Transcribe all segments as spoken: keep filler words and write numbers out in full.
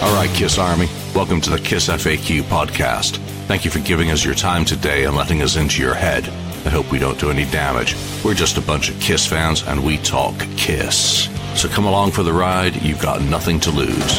All right, KISS Army, welcome to the KISS F A Q podcast. Thank you for giving us your time today and letting us into your head. I hope we don't do any damage. We're just a bunch of KISS fans, and we talk KISS. So come along for the ride. You've got nothing to lose.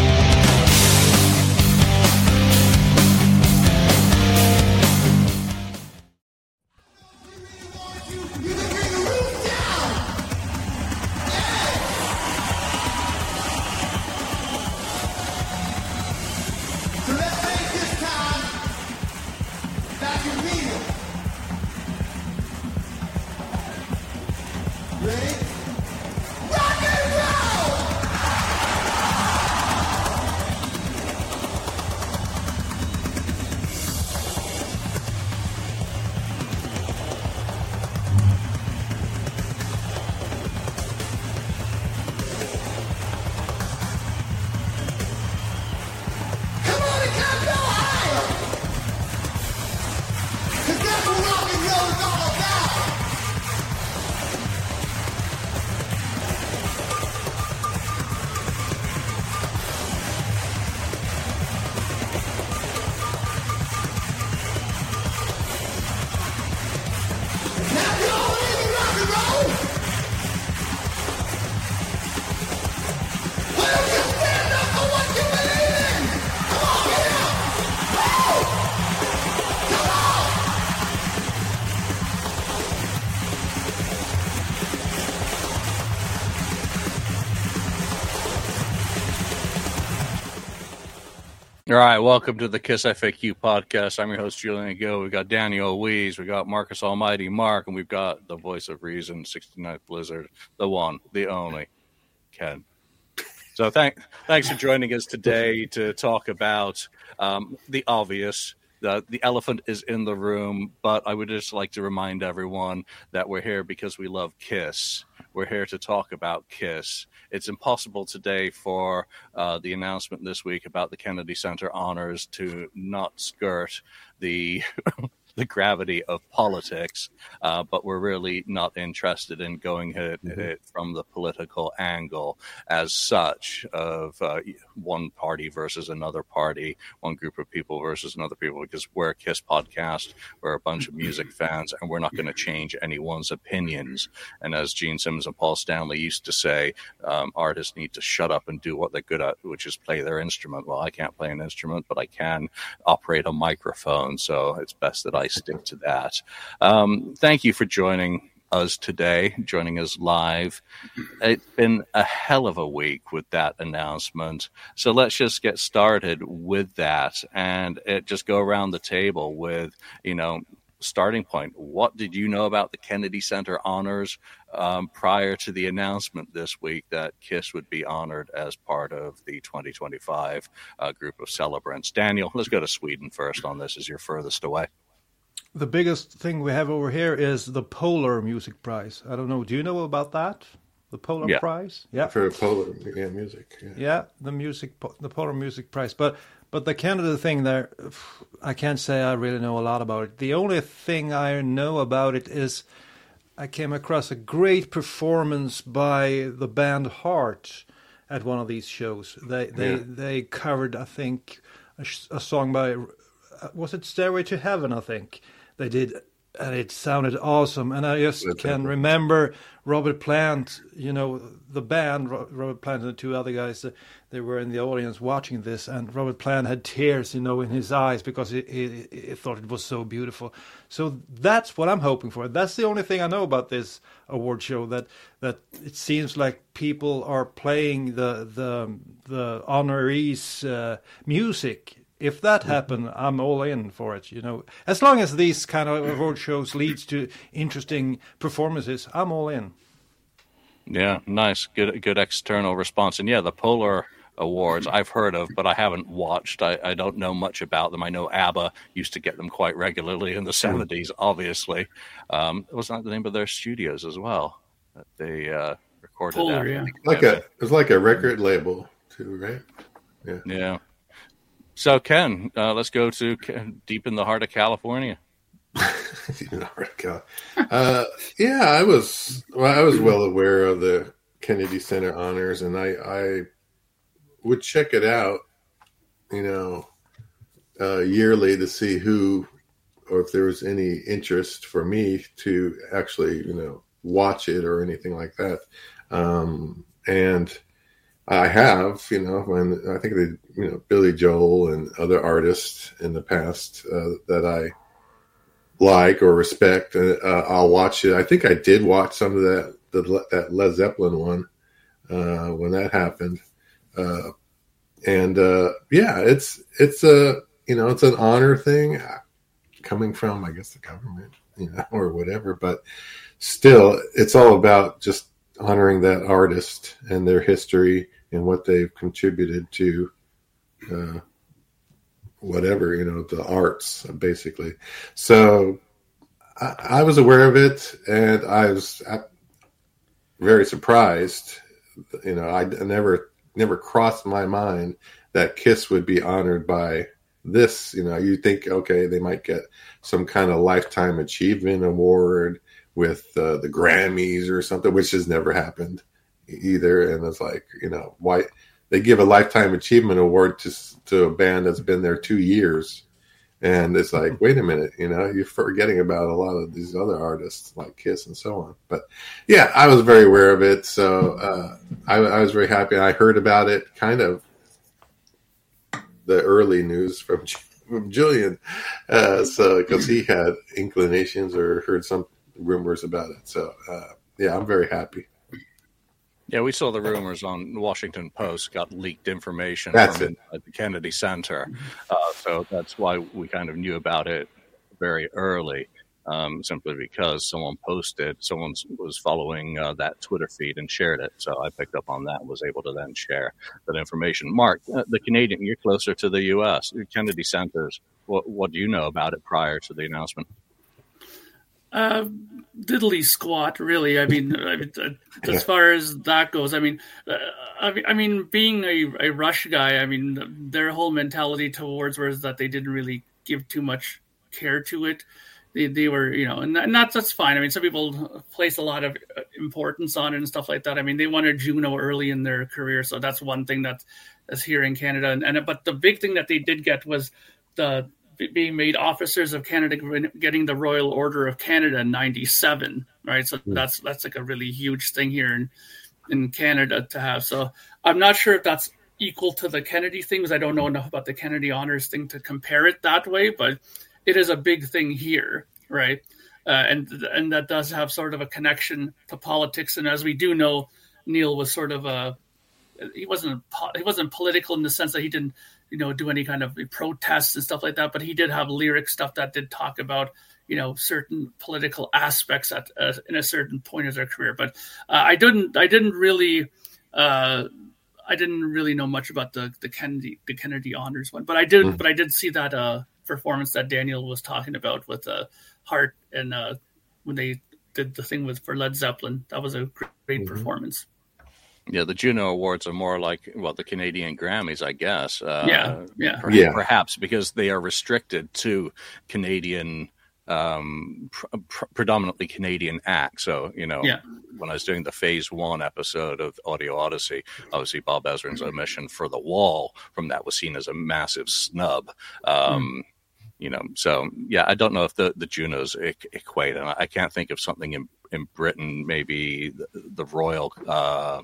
All right, welcome to the KISS F A Q podcast. I'm your host, Julian Gill. We've got Daniel Wees, we've got Marcus Almighty Mark, and we've got the voice of reason, sixty-ninth Blizzard, the one, the only, Ken. So thank, thanks for joining us today to talk about um, the obvious. The, the elephant is in the room, but I would just like to remind everyone that we're here because we love KISS. We're here to talk about KISS. It's impossible today for uh, the announcement this week about the Kennedy Center honors to not skirt the the gravity of politics, uh, but we're really not interested in going at it, mm-hmm. it from the political angle as such of uh, one party versus another party, one group of people versus another people, because we're a KISS podcast, we're a bunch of music fans, and we're not going to change anyone's opinions. And as Gene Simmons and Paul Stanley used to say, um, artists need to shut up and do what they're good at, which is play their instrument. Well, I can't play an instrument, but I can operate a microphone, so it's best that I I stick to that. Um, thank you for joining us today, joining us live. It's been a hell of a week with that announcement. So let's just get started with that and it just go around the table with, you know, starting point. What did you know about the Kennedy Center honors um, prior to the announcement this week that KISS would be honored as part of the twenty twenty-five uh, group of celebrants? Daniel, let's go to Sweden first on this as you're furthest away. The biggest thing we have over here is the Polar Music Prize. I don't know. Do you know about that? The Polar yeah. Prize? Yeah. For Polar yeah, music. Yeah. yeah, the music, the Polar Music Prize. But but the Canada thing there, I can't say I really know a lot about it. The only thing I know about it is I came across a great performance by the band Heart at one of these shows. They they yeah. they covered, I think, a, a song by, was it Stairway to Heaven, I think. They did, and it sounded awesome. And I just That's can cool. remember Robert Plant, you know, the band, Robert Plant and the two other guys, they were in the audience watching this, and Robert Plant had tears, you know, in his eyes because he, he, he thought it was so beautiful. So that's what I'm hoping for. That's the only thing I know about this award show, that that it seems like people are playing the the the honorees' uh, music. If that happened, I'm all in for it, you know. As long as these kind of award shows leads to interesting performances, I'm all in. Yeah, nice. Good good external response. And yeah, the Polar Awards I've heard of, but I haven't watched. I, I don't know much about them. I know ABBA used to get them quite regularly in the seventies, obviously. Um, wasn't that the name of their studios as well that they uh, recorded Polar, at? yeah. Like a, it's like a record label, too, right? Yeah. Yeah. So, Ken, uh, let's go to deep in the heart of California. uh, yeah, I was well, I was well aware of the Kennedy Center honors, and I, I would check it out you know, uh, yearly to see who, or if there was any interest for me to actually, you know, watch it or anything like that. Um, and I have, you know, when I think they, you know, Billy Joel and other artists in the past uh, that I like or respect, uh, I'll watch it. I think I did watch some of that, the, that Led Zeppelin one uh, when that happened. Uh, and uh, yeah, it's, it's a, you know, it's an honor thing coming from, I guess, the government, you know, or whatever, but still it's all about just honoring that artist and their history and what they've contributed to uh, whatever, you know, the arts, basically. So I, I was aware of it, and I was very surprised. You know, I never, never crossed my mind that KISS would be honored by this. You know, you think, okay, they might get some kind of lifetime achievement award with uh, the Grammys or something, which has never happened either. And it's like, you know, why they give a lifetime achievement award to to a band that's been there two years, and it's like, wait a minute, you know, you're forgetting about a lot of these other artists like KISS and so on. But yeah, I was very aware of it, so uh, I, I was very happy. I heard about it kind of the early news from, from Julian, uh, so because he had inclinations or heard some rumors about it. So uh, yeah, I'm very happy. Yeah, we saw the rumors on the Washington Post, got leaked information That's from it. at the Kennedy Center. Uh, so that's why we kind of knew about it very early, um, simply because someone posted, someone was following uh, that Twitter feed and shared it. So I picked up on that and was able to then share that information. Mark, uh, the Canadian, you're closer to the U S. Kennedy Centers, what, what do you know about it prior to the announcement? Uh, diddly squat, really. I mean, I mean uh, as far as that goes, I mean, uh, I mean, I mean, being a, a Rush guy, I mean, their whole mentality towards was that they didn't really give too much care to it. They, they were, you know, and, and that's that's fine. I mean, some people place a lot of importance on it and stuff like that. I mean, they wanted Juno early in their career, so that's one thing that's, that's here in Canada. And, and but the big thing that they did get was the being made officers of Canada, getting the Royal Order of Canada in ninety-seven, right? So mm. that's that's like a really huge thing here in, in Canada to have. So I'm not sure if that's equal to the Kennedy thing, because I don't know enough about the Kennedy honors thing to compare it that way, but it is a big thing here, right? Uh, and and that does have sort of a connection to politics. And as we do know, Neil was sort of a he wasn't he wasn't political in the sense that he didn't, you know, do any kind of protests and stuff like that. But he did have lyric stuff that did talk about, you know, certain political aspects at uh, in a certain point of their career. But uh, I didn't, I didn't really, uh, I didn't really know much about the the Kennedy the Kennedy honors one. But I did, mm. but I did see that uh, performance that Daniel was talking about with uh, Hart and uh, when they did the thing with for Led Zeppelin. That was a great, great mm-hmm. performance. Yeah, the Juno Awards are more like, well, the Canadian Grammys, I guess. Uh, yeah, yeah. Per- yeah. Perhaps because they are restricted to Canadian, um, pr- pr- predominantly Canadian acts. So, you know, yeah. when I was doing the Phase One episode of Audio Odyssey, obviously Bob Ezrin's omission for The Wall from that was seen as a massive snub. Um, mm. You know, so, yeah, I don't know if the, the Junos e- equate. And I can't think of something in, in Britain, maybe the, the Royal... Uh,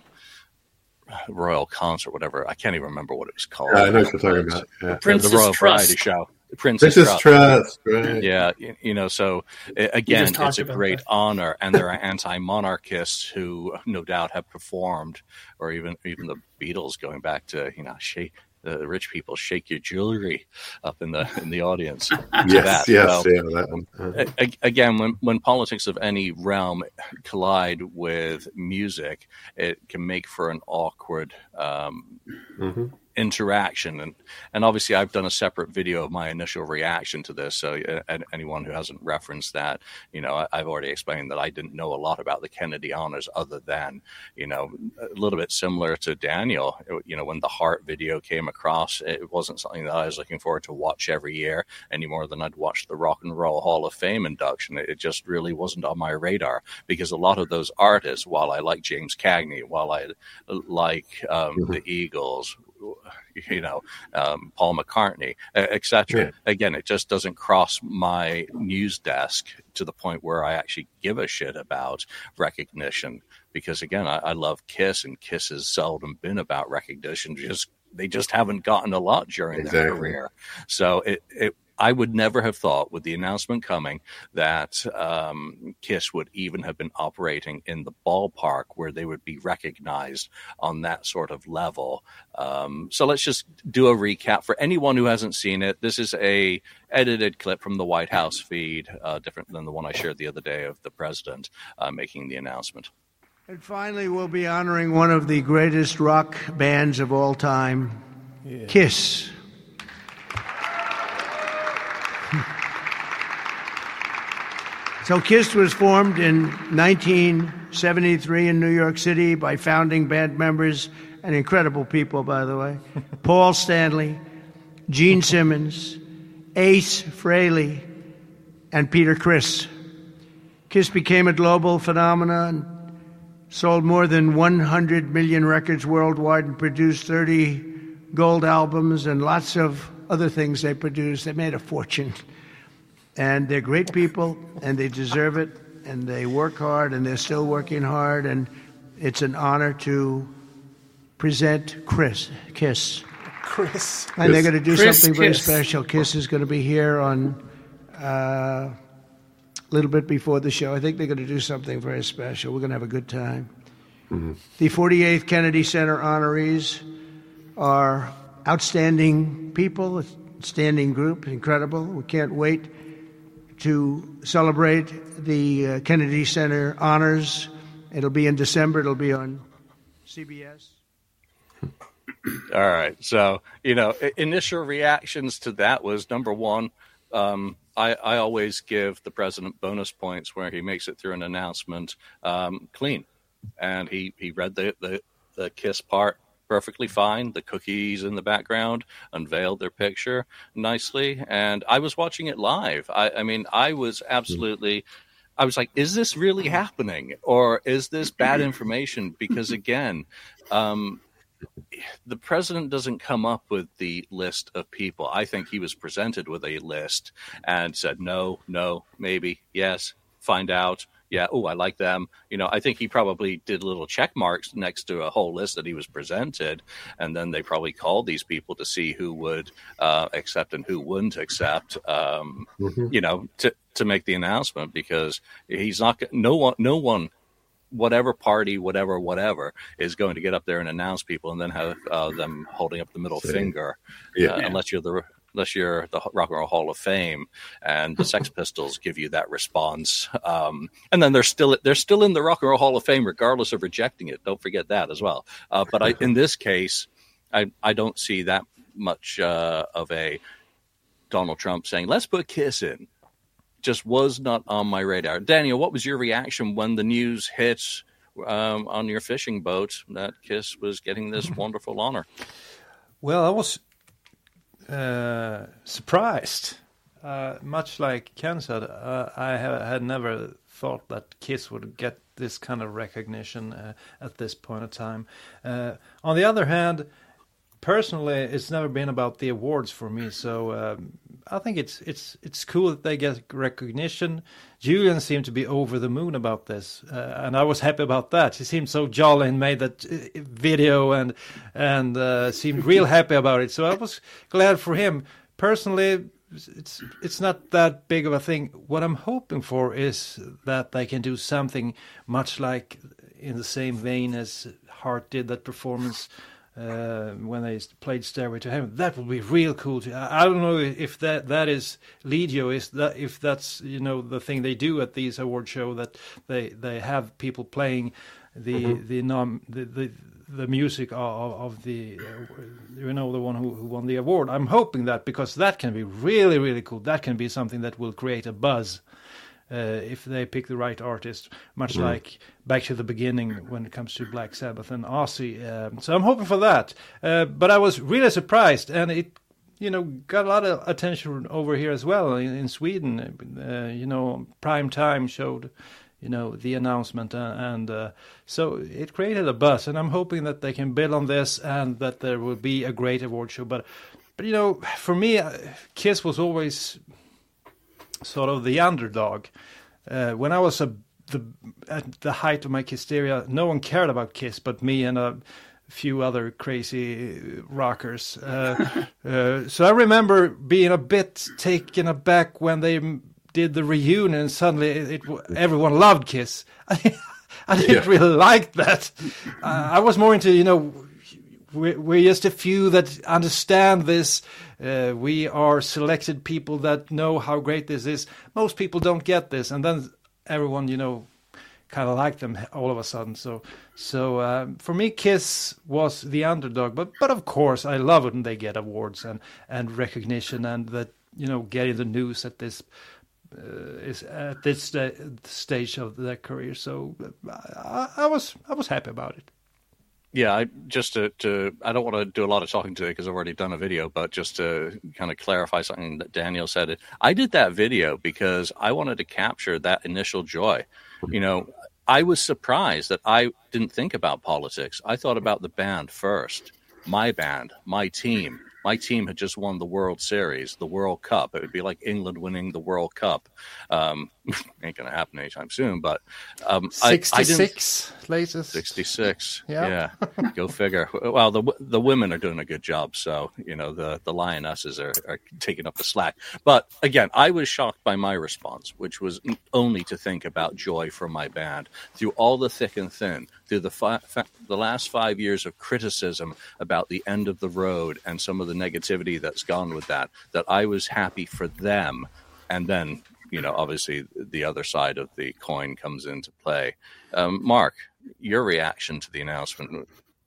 Royal Concert, whatever. I can't even remember what it was called. Yeah, I know what you're talking about. Yeah. Princess the Royal Trust. Variety Show. Princess, Princess Trust. Trust. Right. Yeah, you know, so again, it's a great that. honor, and there are anti-monarchists who no doubt have performed, or even even the Beatles going back to, you know, shake the rich people shake your jewelry up in the in the audience. yes, that. yes, so, yeah, that one. Uh-huh. Again, when when politics of any realm collide with music, it can make for an awkward um, mm-hmm. interaction. And and obviously, I've done a separate video of my initial reaction to this. So uh, anyone who hasn't referenced that, you know, I've already explained that I didn't know a lot about the Kennedy honors other than, you know, a little bit similar to Daniel. You know, when the Hart video came across, it wasn't something that I was looking forward to watch every year any more than I'd watch the Rock and Roll Hall of Fame induction. It just really wasn't on my radar, because a lot of those artists, while I like James Cagney, while I like um, mm-hmm. the Eagles, you know, um, Paul McCartney, et cetera. Yeah. Again, it just doesn't cross my news desk to the point where I actually give a shit about recognition. Because again, I, I love Kiss, and Kiss has seldom been about recognition. Just they just haven't gotten a lot during exactly. their career. So it, it I would never have thought, with the announcement coming, that um, Kiss would even have been operating in the ballpark where they would be recognized on that sort of level. Um, so let's just do a recap for anyone who hasn't seen it. This is a edited clip from the White House feed, uh, different than the one I shared the other day of the president uh, making the announcement. And finally, we'll be honoring one of the greatest rock bands of all time, yeah. Kiss. So Kiss was formed in nineteen seventy-three in New York City by founding band members, and incredible people, by the way, Paul Stanley, Gene Simmons, Ace Frehley, and Peter Criss. Kiss became a global phenomenon, sold more than one hundred million records worldwide, and produced thirty gold albums and lots of other things they produced. They made a fortune. And they're great people, and they deserve it, and they work hard, and they're still working hard, and it's an honor to present Chris, Kiss. Chris. And they're going to do Chris something very Kiss. special. Kiss is going to be here on uh, a little bit before the show. I think they're going to do something very special. We're going to have a good time. Mm-hmm. The forty-eighth Kennedy Center honorees are outstanding people, outstanding group, incredible. We can't wait to celebrate the uh, Kennedy Center honors. It'll be in December. It'll be on C B S. All right. So, you know, initial reactions to that was, number one, um, I, I always give the president bonus points where he makes it through an announcement um, clean. And he, he read the, the, the Kiss part perfectly fine. The cookies in the background unveiled their picture nicely. And I was watching it live. I, I mean, I was absolutely, I was like, is this really happening? Or is this bad information? Because again, um, the president doesn't come up with the list of people. I think he was presented with a list and said, no, no, maybe, yes, find out. Yeah, oh, I like them. You know, I think he probably did little check marks next to a whole list that he was presented, and then they probably called these people to see who would uh, accept and who wouldn't accept. Um, mm-hmm. You know, to to make the announcement, because he's not. No one, no one, whatever party, whatever, whatever, is going to get up there and announce people and then have uh, them holding up the middle Same. finger, yeah. uh, unless you're the. Unless you're the Rock and Roll Hall of Fame, and the Sex Pistols give you that response, um, and then they're still they're still in the Rock and Roll Hall of Fame regardless of rejecting it. Don't forget that as well. Uh, but I, in this case, I I don't see that much uh, of a Donald Trump saying let's put Kiss in. Just was not on my radar. Daniel, what was your reaction when the news hit um, on your fishing boat that Kiss was getting this wonderful honor? Well, I was. Uh, surprised. Uh, much like Ken said, uh, I ha- had never thought that Kiss would get this kind of recognition uh, at this point in time. Uh, on the other hand, personally, it's never been about the awards for me. So um, I think it's it's it's cool that they get recognition. Julian seemed to be over the moon about this, uh, and I was happy about that. He seemed so jolly and made that uh, video and and uh, seemed real happy about it. So I was glad for him. Personally, it's it's not that big of a thing. What I'm hoping for is that they can do something much like in the same vein as Heart did that performance. Uh, when they played Stairway to Heaven, that would be real cool. To, I, I don't know if that that is Legio, is that if that's you know the thing they do at these award show, that they they have people playing the mm-hmm. the, nom, the the the music of, of the uh, you know the one who, who won the award. I'm hoping that, because that can be really really cool. That can be something that will create a buzz. Uh, if they pick the right artist, much mm. like Back to the Beginning when it comes to Black Sabbath and Ozzy. Um, so I'm hoping for that. Uh, but I was really surprised, and it, you know, got a lot of attention over here as well in, in Sweden. Uh, you know, Prime Time showed you know, the announcement, and, and uh, so it created a buzz. And I'm hoping that they can build on this and that there will be a great award show. But, but you know, for me, Kiss was always sort of the underdog. Uh, when I was a, the at the height of my Kissteria, no one cared about Kiss but me and a few other crazy rockers. Uh, uh, so I remember being a bit taken aback when they did the reunion, and suddenly it, it, everyone loved Kiss. I, I didn't yeah. really like that. Uh, I was more into, you know, we're, we're just a few that understand this. Uh, we are selected people that know how great this is. Most people don't get this, and then everyone, you know, kind of liked them all of a sudden. So, so uh, for me, Kiss was the underdog. But, but of course, I love it when they get awards and, and recognition, and that, you know, getting the news at this uh, is at this st- stage of their career. So, I, I was I was happy about it. Yeah, I just to, to I don't want to do a lot of talking today because I've already done a video, but just to kind of clarify something that Daniel said, I did that video because I wanted to capture that initial joy. You know, I was surprised that I didn't think about politics. I thought about the band first, my band, my team. My team had just won the World Series, the World Cup. It would be like England winning the World Cup. Um, ain't going to happen anytime soon, but um, sixty-six I, I latest. sixty-six. Yeah. yeah. Go figure. Well, the the women are doing a good job, so you know the the lionesses are, are taking up the slack. But again, I was shocked by my response, which was only to think about joy for my band through all the thick and thin, through the fi- fa- the last five years of criticism about the end of the road and some of the negativity that's gone with that. That I was happy for them, and then, you know, obviously the other side of the coin comes into play. Um, Mark, your reaction to the announcement?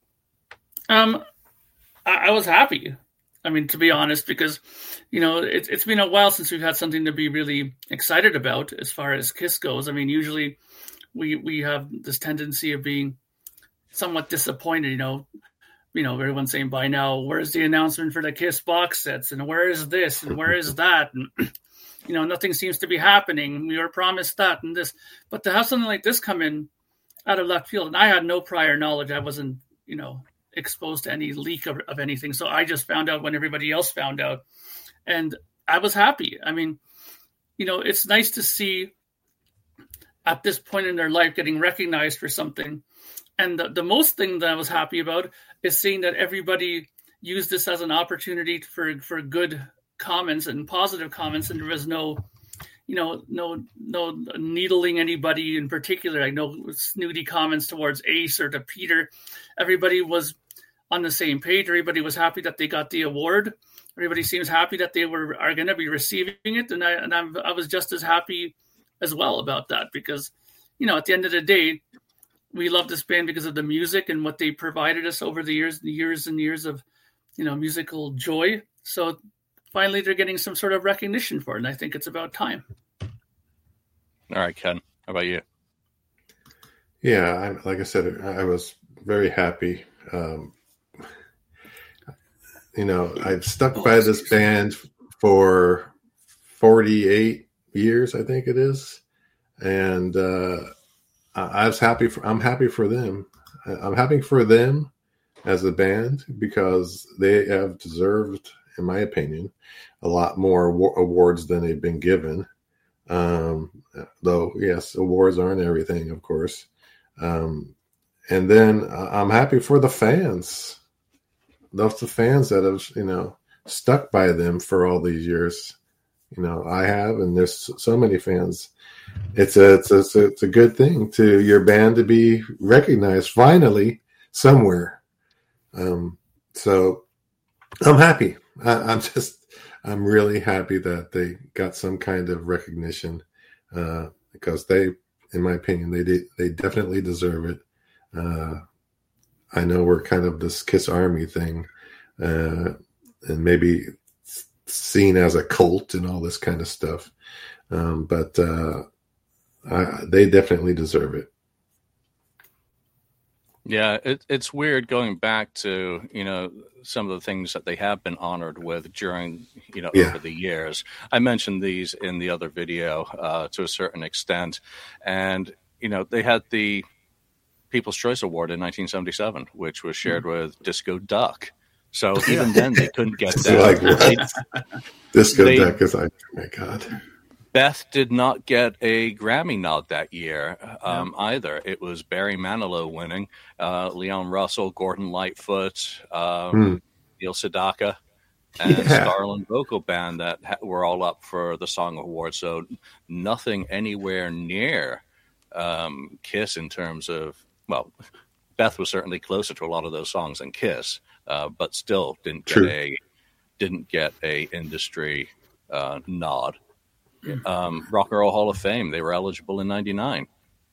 Um, I, I was happy. I mean, to be honest, because, you know, it, it's been a while since we've had something to be really excited about as far as Kiss goes. I mean, usually we we have this tendency of being somewhat disappointed, you know, you know, everyone's saying by now, where's the announcement for the Kiss box sets, and where is this, and where is that, and you know, nothing seems to be happening. We were promised that and this, but to have something like this come in out of left field, and I had no prior knowledge. I wasn't, you know, exposed to any leak of, of anything, so I just found out when everybody else found out, and I was happy. I mean, you know, it's nice to see at this point in their life getting recognized for something. And the, the most thing that I was happy about is seeing that everybody used this as an opportunity for, for good comments and positive comments. And there was no, you know, no, no needling anybody in particular. Like no snooty comments towards Ace or to Peter. Everybody was on the same page. Everybody was happy that they got the award. Everybody seems happy that they were are going to be receiving it. And I, and I'm, I was just as happy as well about that, because, you know, at the end of the day, we love this band because of the music and what they provided us over the years, years and years of, you know, musical joy. So finally, they're getting some sort of recognition for it, and I think it's about time. All right, Ken, how about you? Yeah, I, like I said, I was very happy. Um, you know, I've stuck by this band for forty-eight years, I think it is, and uh, I was happy for. I'm happy for them. I'm happy for them as a band because they have deserved, in my opinion, a lot more awards than they've been given. Um, though, yes, awards aren't everything, of course. Um, and then I'm happy for the fans. Those the fans that have, you know, stuck by them for all these years. You know, I have, and there's so many fans. It's a, it's a, it's a good thing to your band to be recognized finally somewhere. Um, so I'm happy. I, I'm just, I'm really happy that they got some kind of recognition, uh, because they, in my opinion, they did, they definitely deserve it. Uh, I know we're kind of this Kiss Army thing, uh, and maybe seen as a cult and all this kind of stuff. Um, but, uh, I, they definitely deserve it. Yeah, it, it's weird going back to, you know, some of the things that they have been honored with during, you know, yeah. over the years. I mentioned these in the other video uh, to a certain extent. And you know, they had the People's Choice Award in nineteen seventy-seven, which was shared mm. with Disco Duck. So even then, they couldn't get that. Like, they, Disco they, Duck is like, oh my God. Beth did not get a Grammy nod that year um, yeah. either. It was Barry Manilow winning, uh, Leon Russell, Gordon Lightfoot, um, mm. Neil Sedaka, and yeah. Starland Vocal Band that ha- were all up for the Song Award. So nothing anywhere near um, Kiss in terms of, well, Beth was certainly closer to a lot of those songs than Kiss, uh, but still didn't get True. a didn't get a industry uh, nod. Um, Rock and Roll Hall of Fame, they were eligible in ninety-nine.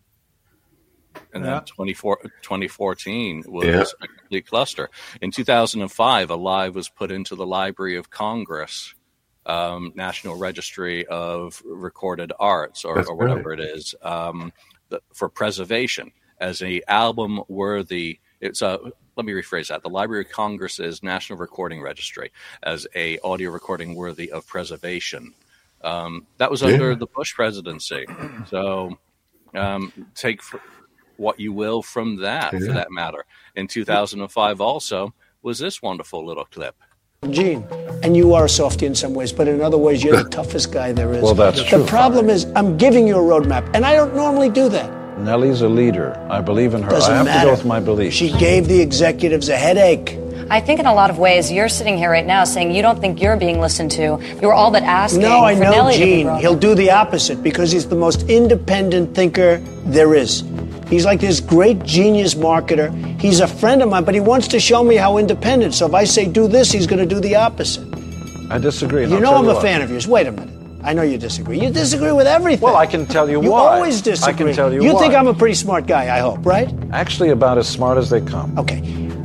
And yeah. then twenty fourteen was yeah. a complete cluster. In two thousand five, Alive was put into the Library of Congress, um, National Registry of Recorded Arts, or, or whatever right. it is, um, the, for preservation as a album worthy. It's a, let me rephrase that. The Library of Congress's National Recording Registry as a audio recording worthy of preservation. Um, that was under yeah. the Bush presidency. So um, take for what you will from that, yeah. for that matter. In two thousand five also was this wonderful little clip. Gene, and you are a softie in some ways, but in other ways, you're the toughest guy there is. Well, that's the true. The problem is I'm giving you a roadmap, and I don't normally do that. Nellie's a leader. I believe in her. Doesn't I have matter. to go with my beliefs. She gave the executives a headache. I think in a lot of ways, you're sitting here right now saying you don't think you're being listened to. You were all but asking No, I for know, Nellie Gene. to be He'll do the opposite because he's the most independent thinker there is. He's like this great genius marketer. He's a friend of mine, but he wants to show me how independent. So if I say do this, he's going to do the opposite. I disagree. You know I'm a fan of yours. Wait a minute. I know you disagree. You disagree with everything. Well, I can tell you, you why. You always disagree. I can tell you, you why. think I'm a pretty smart guy, I hope, right? Actually, about as smart as they come. Okay.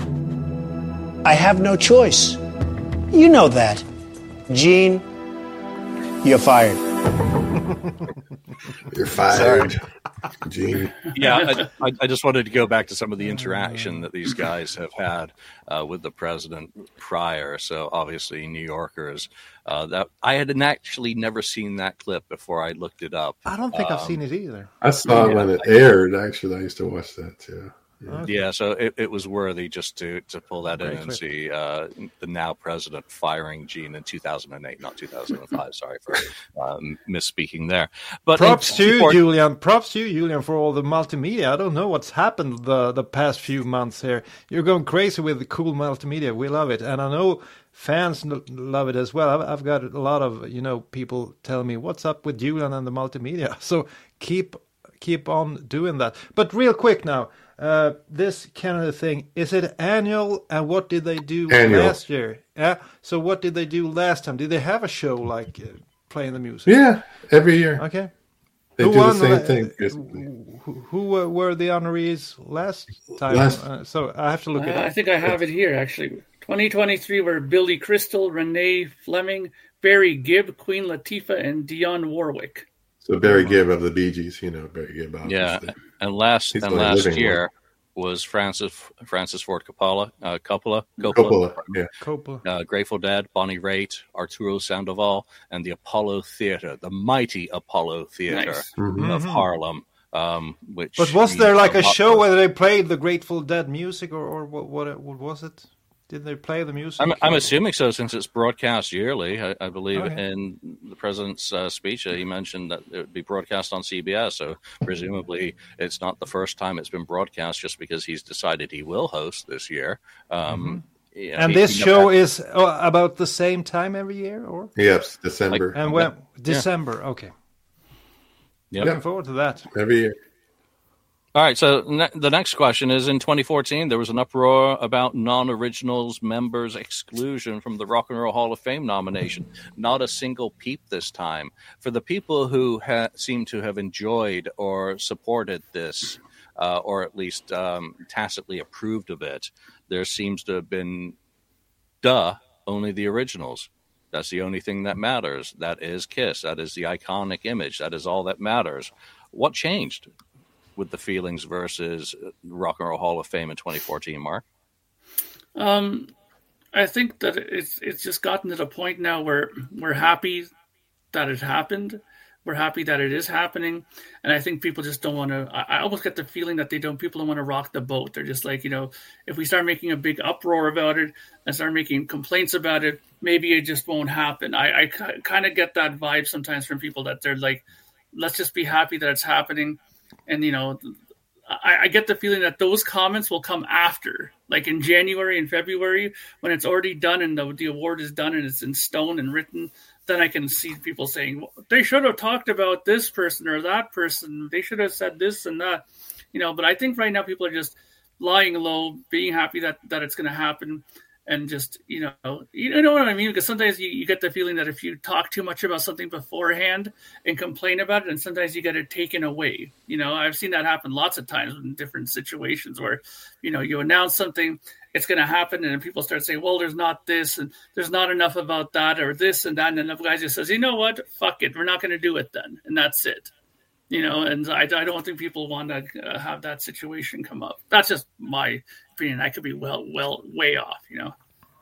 I have no choice. You know that. Gene, you're fired. You're fired, Gene. Yeah, I, I just wanted to go back to some of the interaction that these guys have had uh, with the president prior. So obviously, New Yorkers. Uh, that I had actually never seen that clip before I looked it up. I don't think um, I've seen it either. I saw yeah, it when it I, aired. Actually, I used to watch that too. Yeah, okay. yeah so it, it was worthy just to, to pull that Great in and clip. see uh, the now president firing Gene in two thousand eight, not two thousand five. Sorry for um, misspeaking there. But props to you, Julian. Props to you, Julian, for all the multimedia. I don't know what's happened the, the past few months here. You're going crazy with the cool multimedia. We love it. And I know fans love it as well. I've, I've got a lot of, you know, people telling me, what's up with Julian and the multimedia? So keep keep on doing that. But real quick now, Uh, this Canada thing, is it annual, and what did they do annual. last year? Yeah. So what did they do last time? Did they have a show like uh, playing the music? Yeah, every year. Okay. They who do won, the same uh, thing. Who, who were, were the honorees last time? Last... Uh, so I have to look uh, at it. I think I have it here, actually. twenty twenty-three were Billy Crystal, Renee Fleming, Barry Gibb, Queen Latifah, and Dionne Warwick. So Barry Gibb of the Bee Gees, you know, Barry Gibb. Obviously. Yeah, and last and last year one. was Francis Francis Ford Coppola, uh, Coppola, Coppola, Coppola, yeah, Coppola. Uh, Grateful Dead, Bonnie Raitt, Arturo Sandoval, and the Apollo Theater, the mighty Apollo Theater nice. mm-hmm. of Harlem. Um, which but was there like a show where they played the Grateful Dead music, or, or what, what? What was it? Did they play the music? I'm, I'm assuming so, since it's broadcast yearly. I, I believe oh, yeah. in the president's uh, speech, uh, he mentioned that it would be broadcast on C B S. So presumably, it's not the first time it's been broadcast, just because he's decided he will host this year. Um, mm-hmm. yeah, and he, this he show had, is uh, about the same time every year, or yes, December. Like, and when December? Yeah. Okay. Yep. Looking forward to that every year. All right, so ne- the next question is, in twenty fourteen, there was an uproar about non-originals members' exclusion from the Rock and Roll Hall of Fame nomination. Not a single peep this time. For the people who ha- seem to have enjoyed or supported this, uh, or at least um, tacitly approved of it, there seems to have been, duh, only the originals. That's the only thing that matters. That is Kiss. That is the iconic image. That is all that matters. What changed with the feelings versus Rock and Roll Hall of Fame in twenty fourteen, Mark? Um, I think that it's it's just gotten to the point now where we're happy that it happened. We're happy that it is happening. And I think people just don't want to, I, I almost get the feeling that they don't, people don't want to rock the boat. They're just like, you know, if we start making a big uproar about it and start making complaints about it, maybe it just won't happen. I, I kind of get that vibe sometimes from people that they're like, let's just be happy that it's happening. And, you know, I, I get the feeling that those comments will come after, like in January and February, when it's already done and the, the award is done and it's in stone and written. Then I can see people saying, well, they should have talked about this person or that person. They should have said this and that, you know, but I think right now people are just lying low, being happy that, that it's going to happen. And just, you know, you know what I mean? Because sometimes you, you get the feeling that if you talk too much about something beforehand and complain about it, and sometimes you get it taken away. You know, I've seen that happen lots of times in different situations where, you know, you announce something, it's going to happen, and then people start saying, well, there's not this, and there's not enough about that, or this and that. And then the guy just says, you know what? Fuck it. We're not going to do it then. And that's it. You know, and I, I don't think people want to uh, have that situation come up. That's just my opinion. I could be well, well, way off, you know.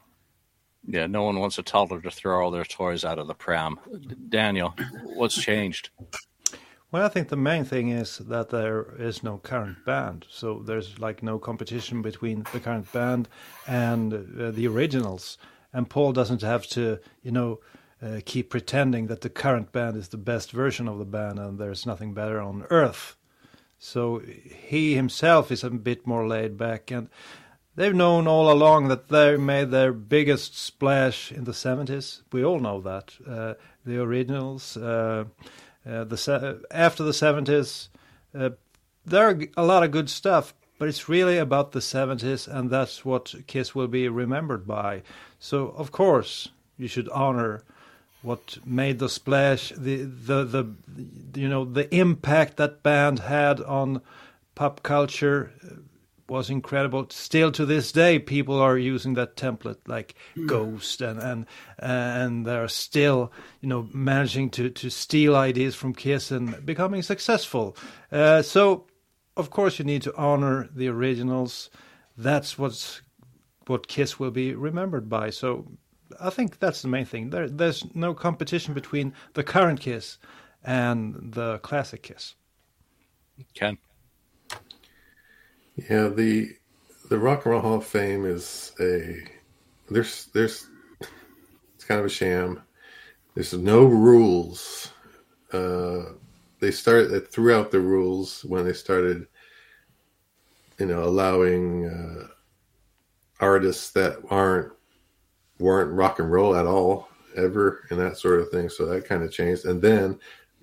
Yeah, no one wants a toddler to throw all their toys out of the pram. Daniel, what's changed? Well, I think the main thing is that there is no current band. So there's like no competition between the current band and uh, the originals. And Paul doesn't have to, you know, uh, keep pretending that the current band is the best version of the band and there's nothing better on earth. So he himself is a bit more laid back, and they've known all along that they made their biggest splash in the seventies. We all know that. Uh, the originals, uh, uh, the se- after the seventies, uh, there are a lot of good stuff, but it's really about the seventies, and that's what Kiss will be remembered by. So, of course, you should honor what made the splash, the, the, the, you know, the impact that band had on pop culture was incredible. Still to this day, people are using that template like mm. Ghost, and and and they're still, you know, managing to to steal ideas from Kiss and becoming successful. Uh, so, of course, you need to honor the originals. That's what's what Kiss will be remembered by. So, I think that's the main thing. There, there's no competition between the current Kiss and the classic Kiss. Ken. Yeah, the the Rock and Roll Hall of Fame is a there's there's it's kind of a sham. There's no rules. Uh, they started throughout the rules when they started, you know, allowing uh, artists that aren't weren't rock and roll at all ever and that sort of thing. So that kind of changed, and then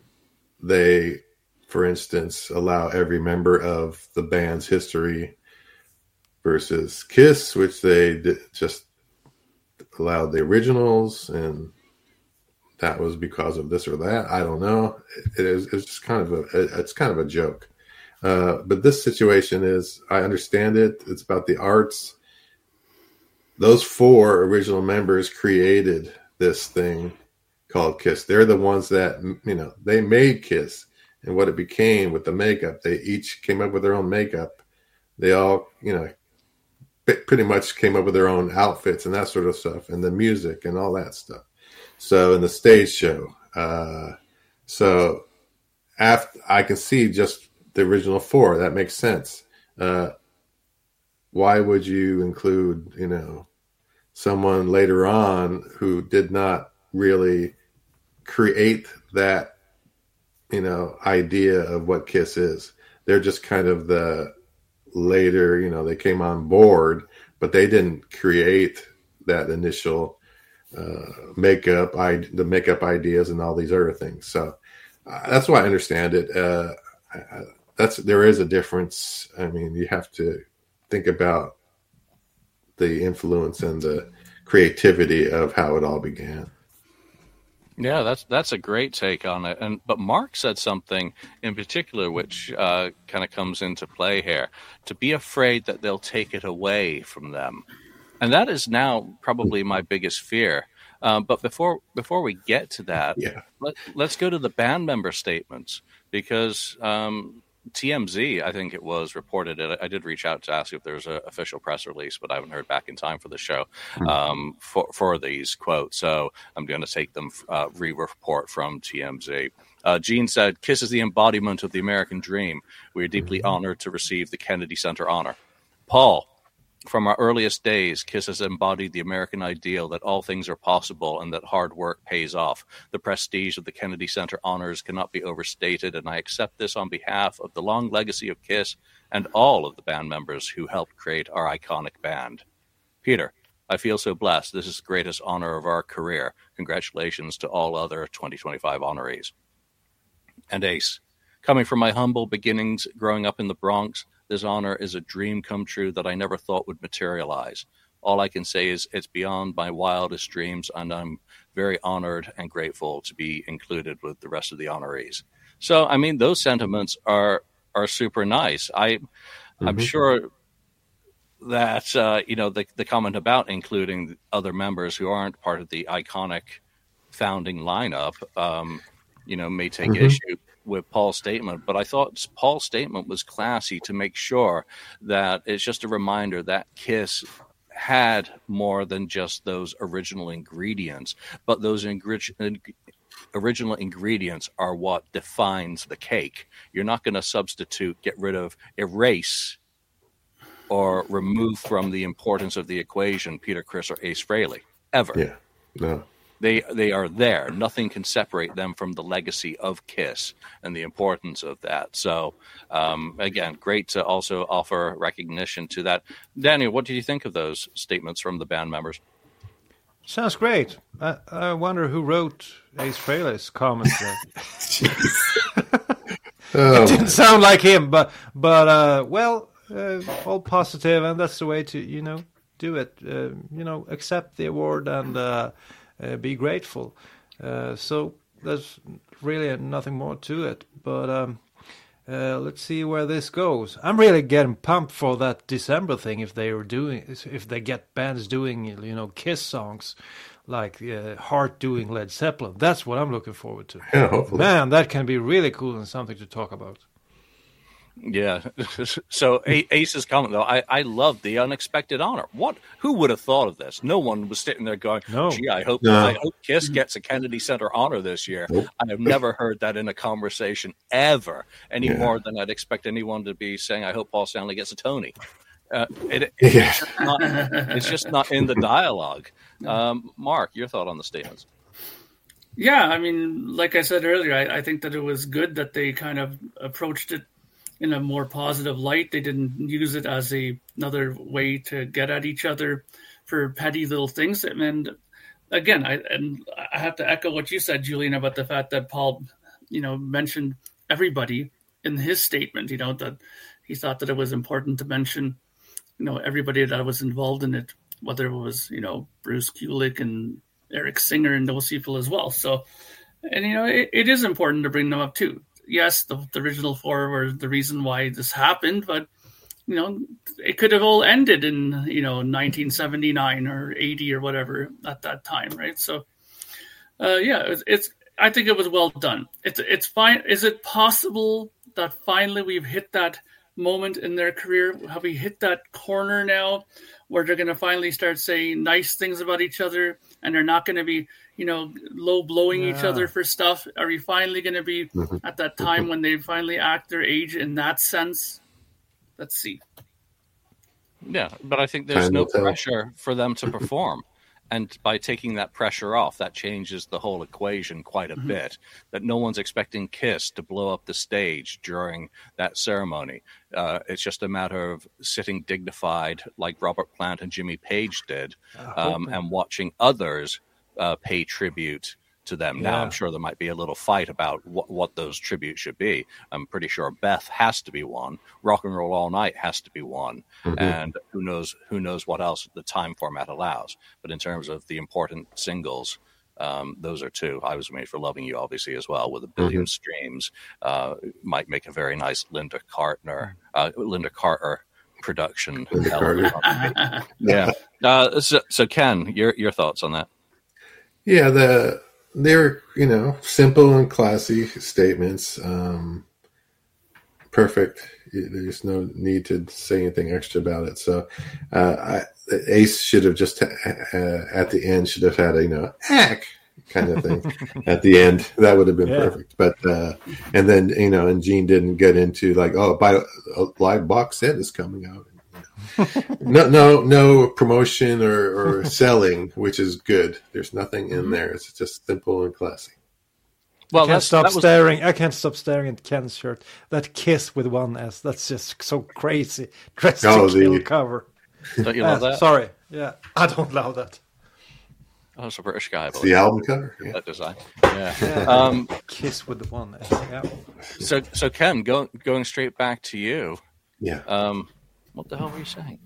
they, for instance, allow every member of the band's history versus Kiss, which they did, just allowed the originals, and that was because of this or that. I don't know. It is it's just kind of a it's kind of a joke. Uh, but this situation is, I understand it. It's about the arts. Those four original members created this thing called Kiss. They're the ones that, you know, they made Kiss. And what it became with the makeup, they each came up with their own makeup. They all, you know, pretty much came up with their own outfits and that sort of stuff, and the music and all that stuff. So, in the stage show. Uh, so, after I can see just the original four. That makes sense. Uh, why would you include, you know, someone later on who did not really create that, you know, idea of what Kiss is? They're just kind of the later, you know, they came on board, but they didn't create that initial uh, makeup, I, the makeup ideas and all these other things. So uh, that's why I understand it. Uh, I, that's there is a difference. I mean, you have to think about the influence and the creativity of how it all began. Yeah, that's that's a great take on it. And but Mark said something in particular which uh, kind of comes into play here: to be afraid that they'll take it away from them, and that is now probably my biggest fear. Um, but before before we get to that, yeah. let, let's go to the band member statements, because um, T M Z, I think it was, reported it. I did reach out to ask if there was an official press release, but I haven't heard back in time for the show um, for, for these quotes. So I'm going to take them, uh, re-report from T M Z. Uh, Gene said, KISS is the embodiment of the American dream. We are deeply Mm-hmm. honored to receive the Kennedy Center honor. Paul, from our earliest days, KISS has embodied the American ideal that all things are possible and that hard work pays off. The prestige of the Kennedy Center honors cannot be overstated, and I accept this on behalf of the long legacy of KISS and all of the band members who helped create our iconic band. Peter, I feel so blessed. This is the greatest honor of our career. Congratulations to all other twenty twenty-five honorees. And Ace, coming from my humble beginnings growing up in the Bronx, this honor is a dream come true that I never thought would materialize. All I can say is it's beyond my wildest dreams, and I'm very honored and grateful to be included with the rest of the honorees. So, I mean, those sentiments are are super nice. I, mm-hmm. I'm sure that, uh, you know, the, the comment about including other members who aren't part of the iconic founding lineup, um, you know, may take mm-hmm. issue with Paul's statement, but I thought Paul's statement was classy to make sure that it's just a reminder that KISS had more than just those original ingredients, but those ingre- original ingredients are what defines the cake. You're not going to substitute, get rid of, erase, or remove from the importance of the equation Peter Criss or Ace Frehley, ever. Yeah, no. They they are there. Nothing can separate them from the legacy of KISS and the importance of that. So, um, again, great to also offer recognition to that. Daniel, what did you think of those statements from the band members? Sounds great. I, I wonder who wrote Ace Frehley's comments there. oh. It didn't sound like him, but, but uh, well, uh, all positive, and that's the way to, you know, do it. Uh, you know, accept the award and... Uh, Uh, be grateful. Uh, so there's really nothing more to it. But um, uh, let's see where this goes. I'm really getting pumped for that December thing. If they are doing, if they get bands doing, you know, KISS songs, like uh, Heart doing Led Zeppelin. That's what I'm looking forward to. Yeah, hopefully. Man, that can be really cool and something to talk about. Yeah. So Ace's comment, though, I, I love the unexpected honor. What? Who would have thought of this? No one was sitting there going, no. gee, I hope, no. I hope KISS gets a Kennedy Center honor this year. Nope. I have never heard that in a conversation ever, any yeah. more than I'd expect anyone to be saying, I hope Paul Stanley gets a Tony. Uh, it, yeah. it's, just not, it's just not in the dialogue. Um, Mark, your thought on the statements? Yeah, I mean, like I said earlier, I, I think that it was good that they kind of approached it in a more positive light. They didn't use it as a another way to get at each other for petty little things. And again, I and I have to echo what you said, Julian, about the fact that Paul, you know, mentioned everybody in his statement. You know, that he thought that it was important to mention, you know, everybody that was involved in it, whether it was, you know, Bruce Kulick and Eric Singer and those people as well. So, and you know, it, it is important to bring them up too. Yes, the, the original four were the reason why this happened, but, you know, it could have all ended in, you know, nineteen seventy-nine or eighty or whatever at that time, right? So, uh, yeah, it's, it's, I think it was well done. It's, it's fine. Is it possible that finally we've hit that moment in their career? Have we hit that corner now where they're going to finally start saying nice things about each other and they're not going to be, you know, low blowing yeah. each other for stuff? Are we finally going to be mm-hmm. at that time when they finally act their age in that sense? Let's see. Yeah, but I think there's Time no pressure for them to perform. And by taking that pressure off, that changes the whole equation quite a mm-hmm. bit. That no one's expecting KISS to blow up the stage during that ceremony. Uh, it's just a matter of sitting dignified like Robert Plant and Jimmy Page did um, and watching others uh, pay tribute to them. Yeah. Now, I'm sure there might be a little fight about what, what those tributes should be. I'm pretty sure Beth has to be one. Rock and Roll All Night has to be one. Mm-hmm. And who knows who knows what else the time format allows. But in terms of the important singles, um, those are two. I Was Made for Loving You, obviously, as well, with a billion mm-hmm. streams. Uh, might make a very nice Linda Carter, uh, Linda Carter production. yeah. Uh, so, so, Ken, your your thoughts on that? Yeah, the... They're, you know, simple and classy statements. Um, perfect. There's no need to say anything extra about it. So, uh, I, Ace should have just, uh, at the end, should have had a, you know, heck, kind of thing at the end. That would have been Yeah. perfect. But uh, and then you know, and Gene didn't get into like, oh, by a live box set is coming out. no, no, no promotion or, or selling, which is good. There's nothing in there. It's just simple and classy. Well, I can't that's, stop that was, staring. I can't stop staring at Ken's shirt. That Kiss with one S. That's just so crazy. Dressed Oh, to Kill the- cover. Don't you love Uh, that? Sorry. Yeah, I don't love that. Oh, it's a British guy. I It's believe. the album cover. Yeah. That design. Yeah. Um, Kiss with the one S. Yeah. so, so Ken, go, going straight back to you. Yeah. Um, what the hell were you saying?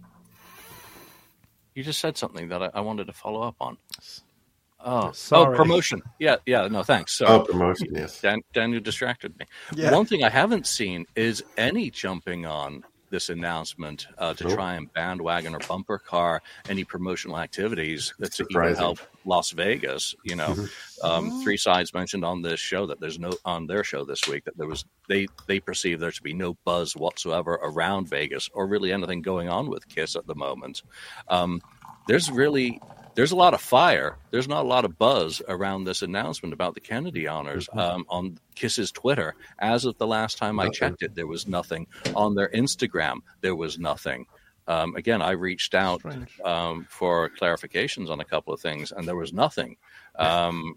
You just said something that I, I wanted to follow up on. Oh, Sorry. oh, promotion. Yeah, yeah. No, thanks. So, Oh, promotion. Yes. Dan, Daniel distracted me. Yeah. One thing I haven't seen is any jumping on this announcement uh, to Nope. try and bandwagon or bumper car any promotional activities to even Surprising. help Las Vegas. You know, um, Three Sides mentioned on this show that there's no on their show this week that there was they they perceive there to be no buzz whatsoever around Vegas or really anything going on with Kiss at the moment. Um, there's really there's a lot of fire. There's not a lot of buzz around this announcement about the Kennedy honors um, on Kiss's Twitter. As of the last time I checked it, there was nothing. On their Instagram, there was nothing. Um, again, I reached out um, for clarifications on a couple of things, and there was nothing. Um,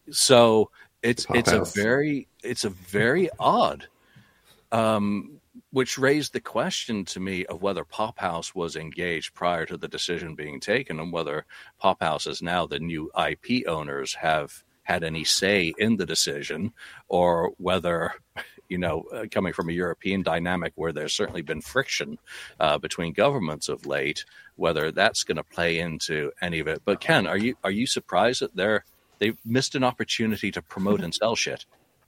so it's Pop it's House. a very it's a very odd. Um, which raised the question to me of whether Pop House was engaged prior to the decision being taken and whether Pop House is now the new I P owners have had any say in the decision, or whether, you know, uh, coming from a European dynamic where there's certainly been friction uh, between governments of late, whether that's going to play into any of it. But Ken, are you are you surprised that they're they've missed an opportunity to promote and sell shit?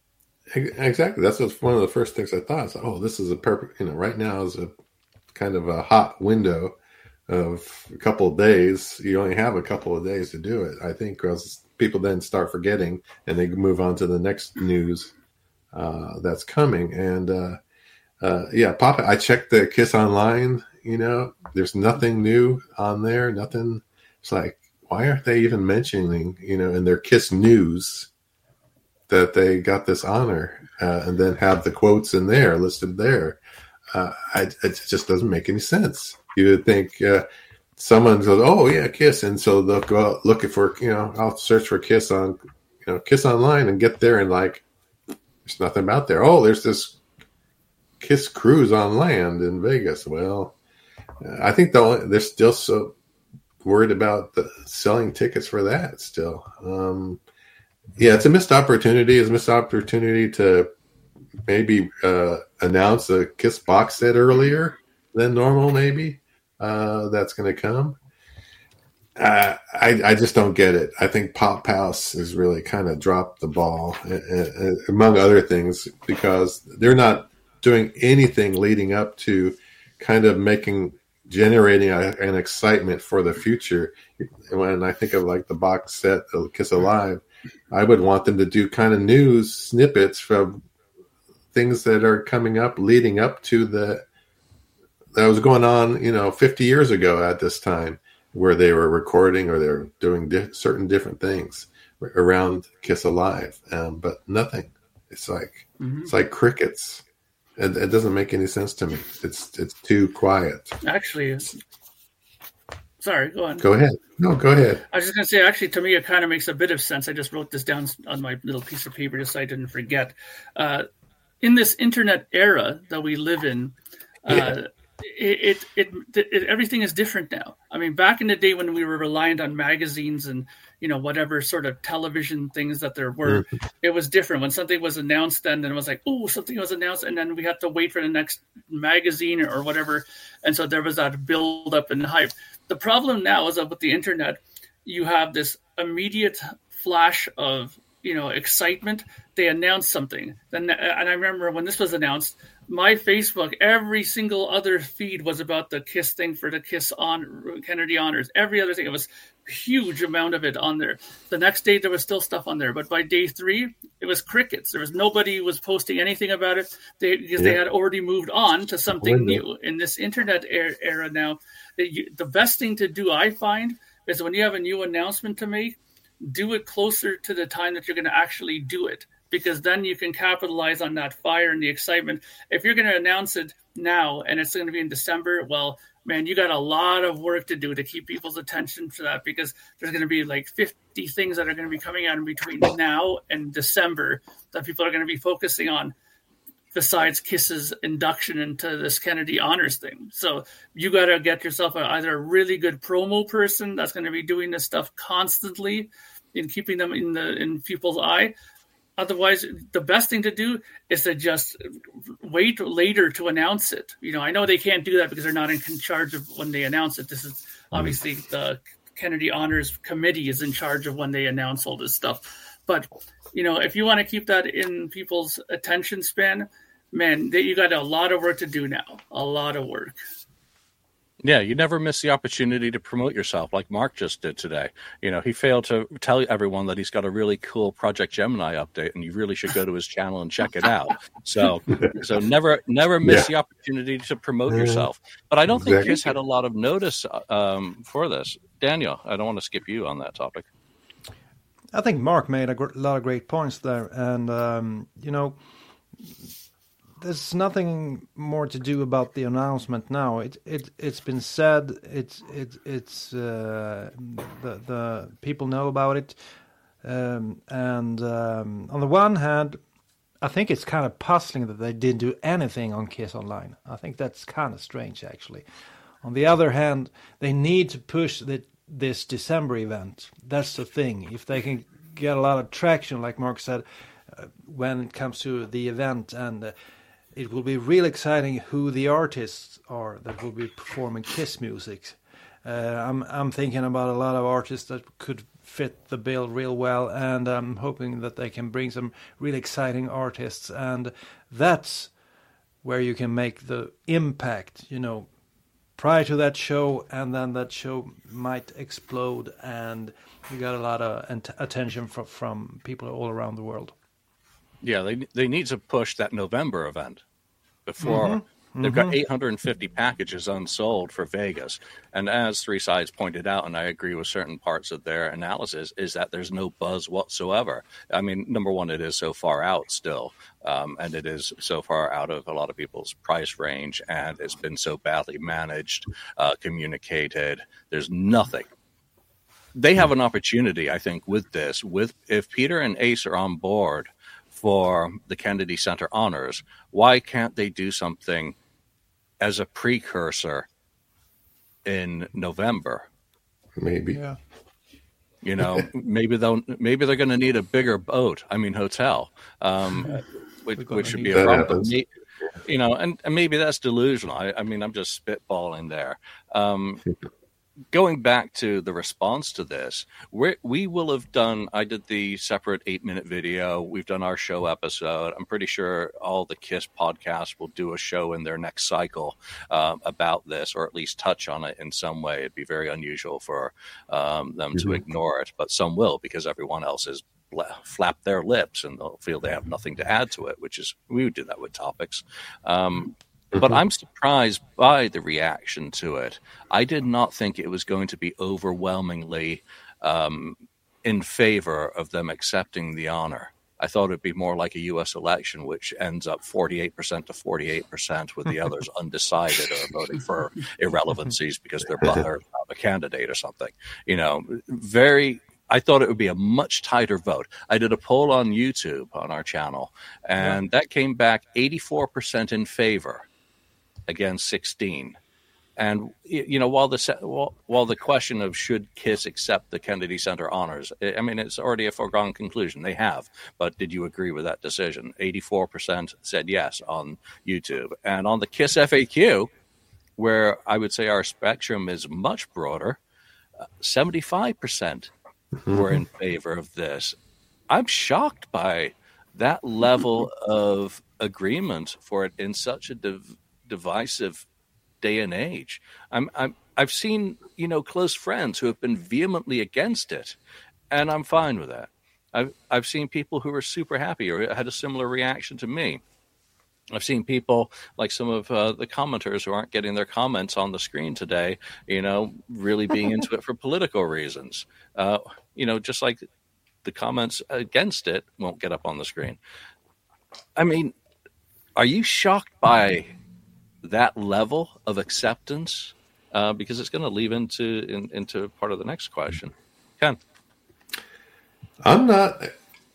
Exactly. That's what's one of the first things I thought. Is, oh, this is a perfect. You know, right now is a kind of a hot window of a couple of days. You only have a couple of days to do it. I think because people then start forgetting and they move on to the next news uh, that's coming. And uh, uh, yeah, Pop. I checked the Kiss online. You know, there's nothing new on there. Nothing. It's like, why aren't they even mentioning? You know, in their Kiss news, that they got this honor uh, and then have the quotes in there listed there. Uh, I, it just doesn't make any sense. You would think uh, someone goes, oh yeah, Kiss. And so they'll go out looking for, you know, I'll search for Kiss on, you know, Kiss online and get there and like, there's nothing about there. Oh, there's this Kiss cruise on land in Vegas. Well, I think they'll, they're still so worried about the selling tickets for that still. Um, Yeah, it's a missed opportunity. It's a missed opportunity to maybe uh, announce a Kiss box set earlier than normal, maybe. Uh, that's going to come. Uh, I, I just don't get it. I think Pop House has really kind of dropped the ball, uh, uh, among other things, because they're not doing anything leading up to kind of making, generating a, an excitement for the future. When I think of like the box set of Kiss Alive, I would want them to do kind of news snippets from things that are coming up, leading up to the that was going on, you know, fifty years ago at this time, where they were recording or they're doing di- certain different things around Kiss Alive, um, but nothing. It's like mm-hmm. it's like crickets. It, it doesn't make any sense to me. It's it's too quiet. Actually, it's... sorry, go on. Go ahead. No, go ahead. I was just going to say, actually, to me, it kind of makes a bit of sense. I just wrote this down on my little piece of paper just so I didn't forget. Uh, in this internet era that we live in, uh, yeah. it, it, it, it everything is different now. I mean, back in the day when we were reliant on magazines and, you know, whatever sort of television things that there were, mm-hmm. it was different. When something was announced, then, then it was like, oh, something was announced, and then we had to wait for the next magazine or, or whatever. And so there was that build up and hype. The problem now is that with the internet, you have this immediate flash of, you know, excitement. They announce something. Then, and I remember when this was announced, my Facebook, every single other feed was about the Kiss thing for the Kiss on Kennedy honors. Every other thing, it was a huge amount of it on there. The next day, there was still stuff on there, but by day three, it was crickets. There was nobody was posting anything about it they, because yeah. they had already moved on to something new. In this internet era, era now, the, the best thing to do, I find, is when you have a new announcement to make, do it closer to the time that you're going to actually do it, because then you can capitalize on that fire and the excitement. If you're going to announce it now and it's going to be in December, well, man, you got a lot of work to do to keep people's attention to that, because there's going to be like fifty things that are going to be coming out in between now and December that people are going to be focusing on, besides Kiss's induction into this Kennedy Honors thing. So you got to get yourself a, either a really good promo person that's going to be doing this stuff constantly and keeping them in the in people's eye. Otherwise, the best thing to do is to just wait later to announce it. You know, I know they can't do that because they're not in charge of when they announce it. This is obviously the Kennedy Honors Committee is in charge of when they announce all this stuff. But, you know, if you want to keep that in people's attention span, man, they, you got a lot of work to do now. A lot of work. Yeah, you never miss the opportunity to promote yourself like Mark just did today. You know, he failed to tell everyone that he's got a really cool Project Gemini update, and you really should go to his channel and check it out. So so never never miss yeah. the opportunity to promote yourself. But I don't exactly. think Kiss had a lot of notice um, for this. Daniel, I don't want to skip you on that topic. I think Mark made a gr- lot of great points there. And, um, you know, there's nothing more to do about the announcement now. It it it's been said. It's it it's uh, the the people know about it, um, and um, on the one hand, I think it's kind of puzzling that they didn't do anything on Kiss Online. I think that's kind of strange, actually. On the other hand, they need to push the, this December event. That's the thing. If they can get a lot of traction, like Mark said, uh, when it comes to the event, and uh, it will be real exciting who the artists are that will be performing Kiss music. Uh, I'm I'm thinking about a lot of artists that could fit the bill real well, and I'm hoping that they can bring some really exciting artists, and that's where you can make the impact, you know, prior to that show, and then that show might explode, and you got a lot of ant- attention from, from people all around the world. Yeah, they they need to push that November event before. Mm-hmm. They've mm-hmm. got eight hundred fifty packages unsold for Vegas. And as Three Sides pointed out, and I agree with certain parts of their analysis, is that there's no buzz whatsoever. I mean, number one, it is so far out still, um, and it is so far out of a lot of people's price range, and it's been so badly managed, uh, communicated. There's nothing. They have an opportunity, I think, with this. With if Peter and Ace are on board for the Kennedy Center Honors, why can't they do something as a precursor in November? Maybe. Yeah. You know, maybe they'll maybe they're going to need a bigger boat. I mean, hotel, um, which, which should be a problem. You know, and, and maybe that's delusional. I, I mean, I'm just spitballing there. Um, Going back to the response to this, we we will have done, I did the separate eight-minute video. We've done our show episode. I'm pretty sure all the KISS podcasts will do a show in their next cycle um, about this, or at least touch on it in some way. It'd be very unusual for um, them mm-hmm. to ignore it, but some will, because everyone else has flapped their lips and they'll feel they have nothing to add to it, which is, we would do that with topics. Um But I'm surprised by the reaction to it. I did not think it was going to be overwhelmingly um, in favor of them accepting the honor. I thought it'd be more like a U S election, which ends up forty-eight percent to forty-eight percent, with the others undecided or voting for irrelevancies because they're butthurt about a candidate or something. You know, very... I thought it would be a much tighter vote. I did a poll on YouTube on our channel, and yeah. that came back eighty-four percent in favor against sixteen. And, you know, while the while the question of should KISS accept the Kennedy Center honors, I mean, it's already a foregone conclusion. They have. But did you agree with that decision? eighty-four percent said yes on YouTube. And on the KISS F A Q, where I would say our spectrum is much broader, seventy-five percent were in favor of this. I'm shocked by that level of agreement for it in such a div- divisive day and age. I'm, I'm, I've seen, you know, close friends who have been vehemently against it, and I'm fine with that. I've, I've seen people who are super happy or had a similar reaction to me. I've seen people like some of uh, the commenters who aren't getting their comments on the screen today, you know, really being into it for political reasons. Uh, you know, just like the comments against it won't get up on the screen. I mean, are you shocked by that level of acceptance? Uh, because it's going to lead into in, into part of the next question. Ken? I'm not...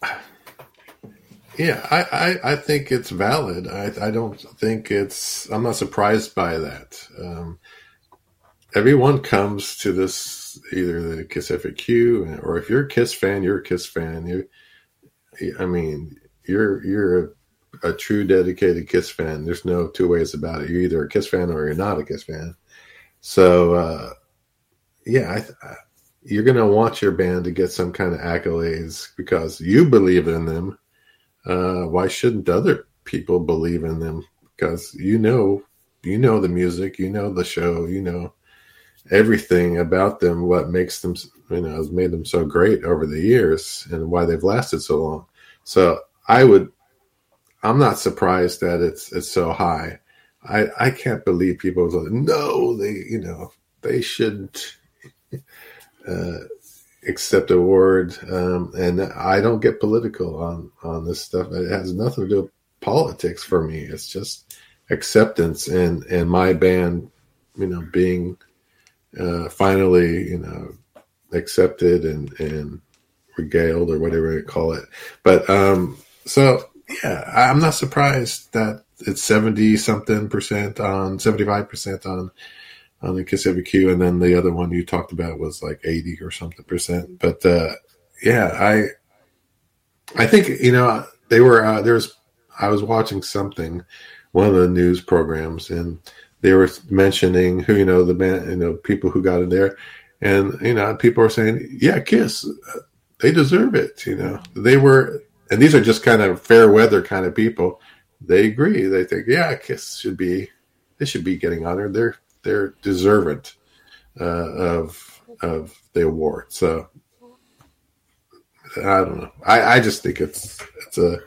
Yeah, I, I, I think it's valid. I, I don't think it's... I'm not surprised by that. Um, everyone comes to this, either the Kiss F A Q, or if you're a Kiss fan, you're a Kiss fan. You, I mean, you're you're a, a true dedicated Kiss fan. There's no two ways about it. You're either a Kiss fan or you're not a Kiss fan. So, uh, yeah, I, I, you're going to want your band to get some kind of accolades because you believe in them. Uh, why shouldn't other people believe in them? Because you know, you know the music, you know the show, you know everything about them, what makes them, you know, has made them so great over the years and why they've lasted so long. So I would, I'm not surprised that it's it's so high. I I can't believe people go, no, they, you know, they shouldn't uh, accept award. Um, and I don't get political on, on this stuff. It has nothing to do with politics for me. It's just acceptance and, and my band, you know, being uh, finally, you know, accepted and, and regaled or whatever you call it. But um, so, yeah, I'm not surprised that it's seventy something percent on, seventy-five percent on, on the Kiss F A Q. And then the other one you talked about was like eighty or something percent. But, uh, yeah, I, I think, you know, they were, uh, there's, I was watching something, one of the news programs, and they were mentioning who, you know, the man, you know, people who got in there, and, you know, people were saying, yeah, Kiss, they deserve it. You know, they were, and these are just kind of fair weather kind of people. They agree. They think, yeah, Kiss should be, they should be getting honored. They're, they're deserving uh, of, of the award. So I don't know. I, I just think it's, it's a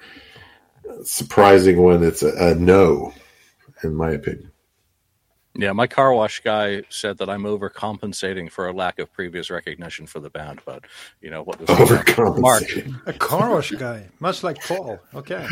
surprising when it's a, a no, in my opinion. Yeah, my car wash guy said that I'm overcompensating for a lack of previous recognition for the band, but you know what? Overcompensating. A car wash guy, much like Paul. Okay.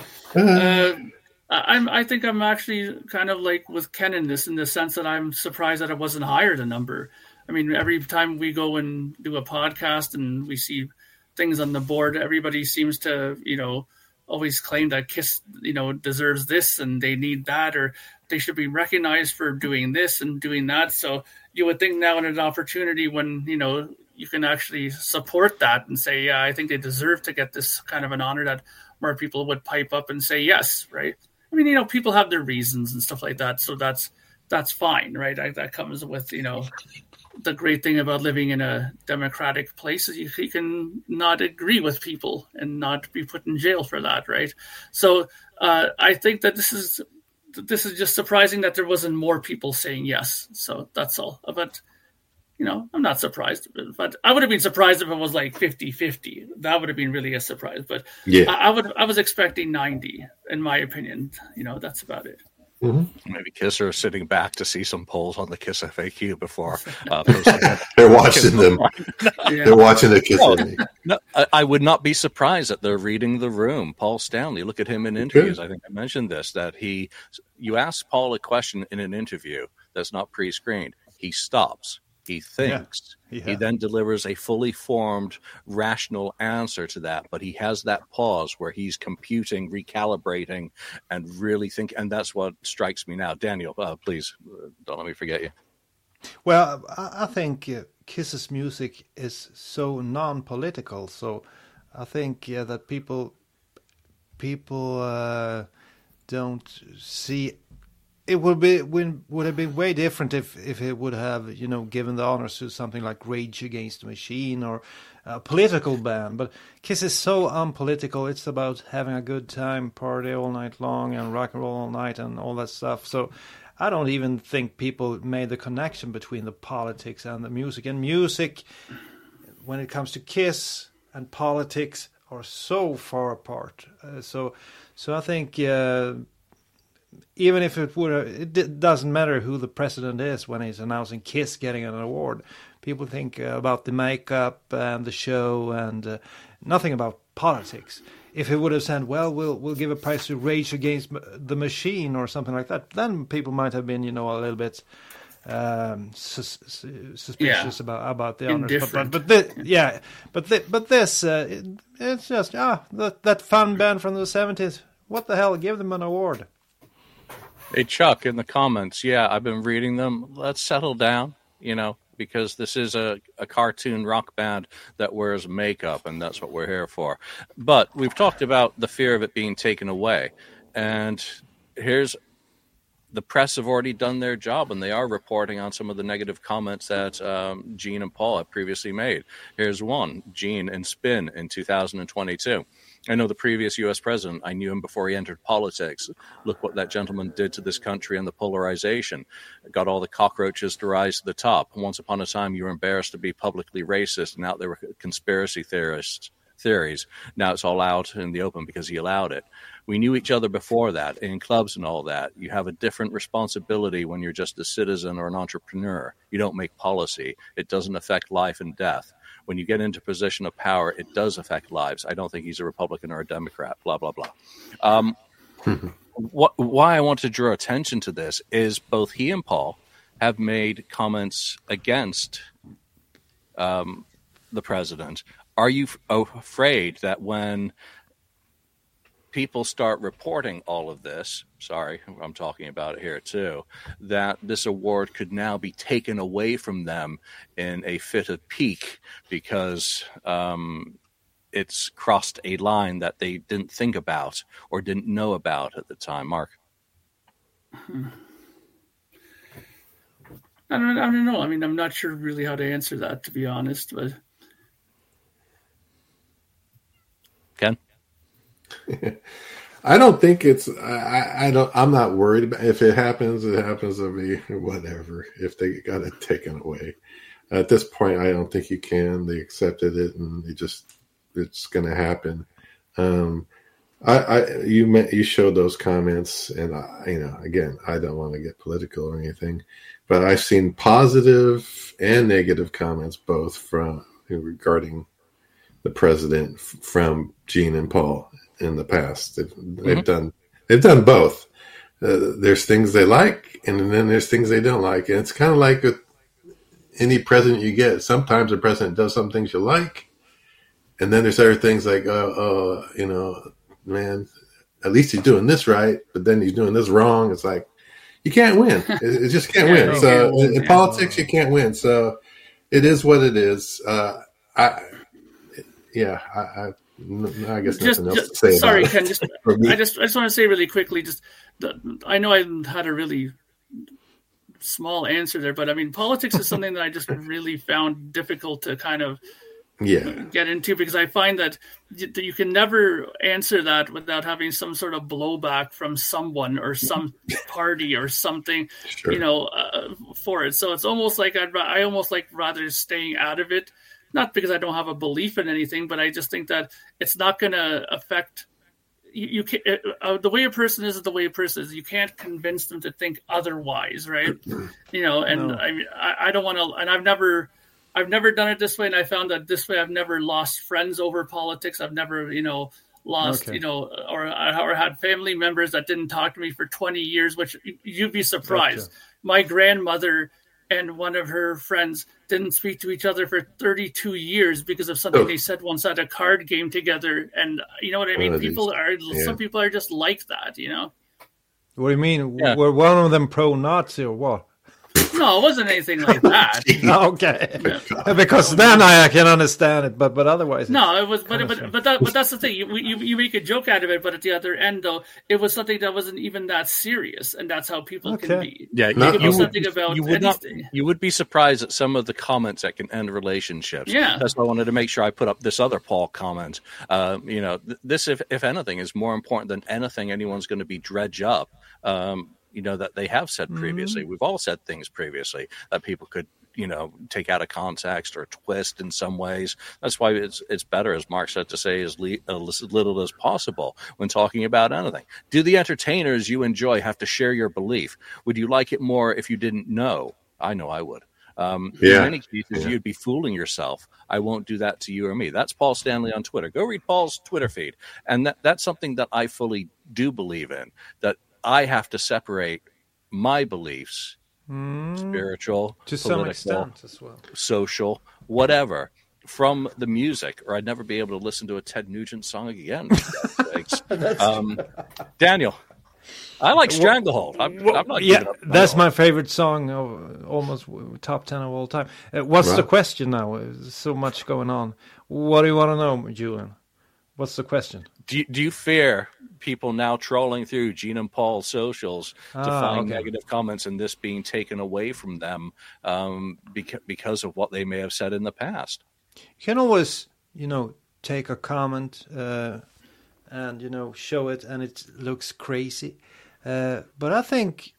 Uh, I'm. I think I'm actually kind of like with Ken in this, in the sense that I'm surprised that it wasn't higher the number. I mean, every time we go and do a podcast and we see things on the board, everybody seems to, you know, always claim that Kiss, you know, deserves this and they need that, or they should be recognized for doing this and doing that. So you would think now in an opportunity when, you know, you can actually support that and say, yeah, I think they deserve to get this kind of an honor, that more people would pipe up and say yes, right? I mean, you know, people have their reasons and stuff like that. So that's, that's fine, right? I, that comes with, you know, the great thing about living in a democratic place is you, you can not agree with people and not be put in jail for that, right? So uh, I think that this is this is just surprising that there wasn't more people saying yes. So that's all. But, you know, I'm not surprised. But I would have been surprised if it was like fifty-fifty. That would have been really a surprise. But yeah, I, I would I was expecting ninety, in my opinion. You know, that's about it. Mm-hmm. Maybe Kisser is sitting back to see some polls on the Kiss F A Q before uh, they're watching them. Yeah. They're watching the Kiss. No, no, I, I would not be surprised that they're reading the room. Paul Stanley, look at him in interviews. Okay. I think I mentioned this, that he, you ask Paul a question in an interview that's not pre-screened, he stops. He thinks. Yeah, he then delivers a fully formed, rational answer to that. But he has that pause where he's computing, recalibrating, and really think. And that's what strikes me now. Daniel, uh, please don't let me forget you. Well, I think uh, Kiss's music is so non-political. So I think yeah, that people people uh, don't see. It would be would have been way different if, if it would have, you know, given the honors to something like Rage Against the Machine or a political band. But Kiss is so unpolitical. It's about having a good time, party all night long, and rock and roll all night, and all that stuff. So I don't even think people made the connection between the politics and the music. And music, when it comes to Kiss and politics, are so far apart. Uh, so so I think. Uh, even if it would, it d- doesn't matter who the president is when he's announcing Kiss getting an award. People think uh, about the makeup and the show and uh, nothing about politics. If he would have said, well, we'll we'll give a prize to Rage Against the Machine or something like that, then people might have been, you know, a little bit um, sus- suspicious yeah. about about the honors. Indifferent. But, but, but the, yeah, but the, but this, uh, it, it's just ah, that that fun band from the seventies. What the hell? Give them an award. Hey, Chuck, in the comments, yeah, I've been reading them. Let's settle down, you know, because this is a, a cartoon rock band that wears makeup, and that's what we're here for. But we've talked about the fear of it being taken away. And here's the press have already done their job, and they are reporting on some of the negative comments that um, Gene and Paul have previously made. Here's one, Gene and Spin in two thousand twenty-two. I know the previous U S president. I knew him before he entered politics. Look what that gentleman did to this country and the polarization. Got all the cockroaches to rise to the top. Once upon a time, you were embarrassed to be publicly racist, and out there were conspiracy theorists. Theories. Now it's all out in the open because he allowed it. We knew each other before that, in clubs and all that. You have a different responsibility when you're just a citizen or an entrepreneur. You don't make policy. It doesn't affect life and death. When you get into a position of power, it does affect lives. I don't think he's a Republican or a Democrat, blah, blah, blah. Um, what, why I want to draw attention to this is both he and Paul have made comments against um, the president. Are you f- afraid that when people start reporting all of this, sorry, I'm talking about it here too, that this award could now be taken away from them in a fit of pique because um, it's crossed a line that they didn't think about or didn't know about at the time? Mark? I don't, I don't know. I mean, I'm not sure really how to answer that, to be honest, but... Ken? I don't think it's. I, I don't. I'm not worried about if it happens. It happens to me. Whatever. If they got it taken away, at this point, I don't think you can. They accepted it, and it just it's going to happen. Um, I, I you met, you showed those comments, and I, you know, again, I don't want to get political or anything, but I've seen positive and negative comments both from regarding the president from Gene and Paul in the past. They've, mm-hmm. they've done they've done both. Uh, there's things they like, and then there's things they don't like. And it's kind of like with any president you get. Sometimes the president does some things you like, and then there's other things like, oh, oh you know, man, at least he's doing this right, but then he's doing this wrong. It's like you can't win. It, it just can't yeah, win. So in, in politics, you can't win. So it is what it is. Uh, I. Yeah, I, I, I guess just, nothing else just, to say. Sorry, about Ken. it. Just, I just, I just want to say really quickly. Just, I know I had a really small answer there, but I mean, politics is something that I just really found difficult to kind of yeah. get into because I find that you can never answer that without having some sort of blowback from someone or some party or something, sure. you know, uh, for it. So it's almost like I'd, I almost like rather staying out of it. Not because I don't have a belief in anything, but I just think that it's not going to affect you. you can, uh, the way a person is, is the way a person is. You can't convince them to think otherwise, right? You know, and no. I, I, I don't want to. And I've never, I've never done it this way, and I found that this way I've never lost friends over politics. I've never, you know, lost, okay. you know, or or had family members that didn't talk to me for twenty years, which you'd be surprised. Gotcha. My grandmother and one of her friends didn't speak to each other for thirty-two years because of something oh. they said once at a card game together. And you know what I mean? Oh, people are, yeah. some people are just like that, you know? What do you mean? Yeah. Were one of them pro-Nazi or what? No, it wasn't anything like that. Okay, yeah. Because then I can understand it, but but otherwise, no, it was. But but but, that, but that's the thing. You, you you make a joke out of it, but at the other end, though, it was something that wasn't even that serious, and that's how people okay. can be. Yeah, you, you, you something would, about you would anything. Not, you would be surprised at some of the comments that can end relationships. Yeah, that's why I wanted to make sure I put up this other Paul comment. Uh, you know, th- this, if if anything, is more important than anything anyone's going to be dredge up. Um, you know, that they have said previously. Mm-hmm. We've all said things previously that people could, you know, take out of context or twist in some ways. That's why it's it's better, as Mark said, to say as, le- as little as possible when talking about anything. Do the entertainers you enjoy have to share your belief? Would you like it more if you didn't know? I know I would. Um, yeah. In many cases, yeah. you'd be fooling yourself. I won't do that to you or me. That's Paul Stanley on Twitter. Go read Paul's Twitter feed. And that, that's something that I fully do believe in, that I have to separate my beliefs, mm, spiritual, to political, some extent as well, social, whatever, from the music, or I'd never be able to listen to a Ted Nugent song again. um, Daniel. I like Stranglehold. I'm, I'm not yeah, up that's my favorite song, of almost top ten of all time. Uh, what's right. the question now? There's so much going on. What do you want to know, Julian? What's the question? Do you, do you fear people now trolling through Gene and Paul's socials to ah, find okay. negative comments and this being taken away from them um, beca- because of what they may have said in the past? You can always, you know, take a comment uh, and, you know, show it and it looks crazy. Uh, but I think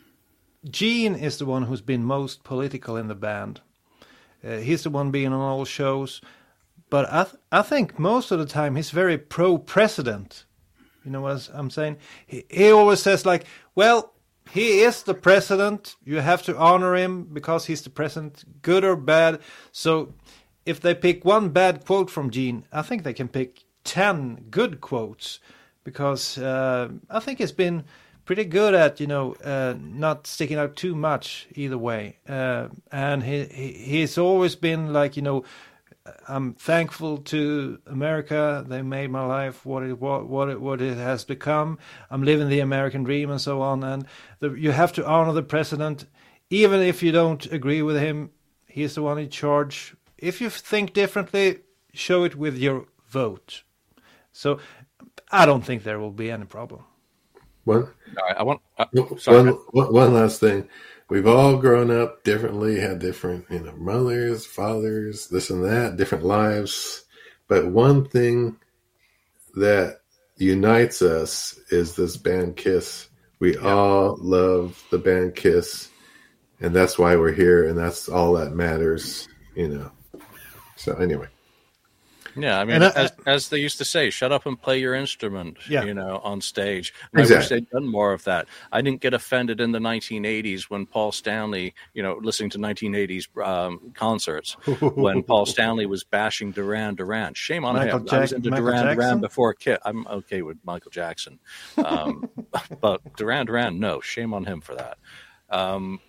Gene is the one who's been most political in the band. Uh, he's the one being on all shows. But I th- I think most of the time he's very pro-president. You know what I'm saying? He, he always says like, well, he is the president. You have to honor him because he's the president, good or bad. So if they pick one bad quote from Gene, I think they can pick ten good quotes because uh, I think he's been pretty good at, you know, uh, not sticking out too much either way. Uh, and he, he he's always been like, you know, I'm thankful to America. They made my life what it what what it, what it has become. I'm living the American dream and so on. And the, you have to honor the president, even if you don't agree with him. He's the one in charge. If you think differently, show it with your vote. So I don't think there will be any problem. One, all right, I want. Uh, sorry. One, one last thing. We've all grown up differently, had different, you know, mothers, fathers, this and that, different lives. But one thing that unites us is this band Kiss. We yeah. all love the band Kiss, and that's why we're here, and that's all that matters, you know. So anyway. Yeah, I mean, I, as as they used to say, shut up and play your instrument, yeah. you know, on stage. And exactly. I wish they'd done more of that. I didn't get offended in the nineteen eighties when Paul Stanley, you know, listening to nineteen eighties um, concerts, when Paul Stanley was bashing Duran Duran. Shame on Michael him. Jack- I was into Michael Duran Jackson? Duran before Kid. I'm okay with Michael Jackson. Um, but Duran Duran, no. Shame on him for that. Um,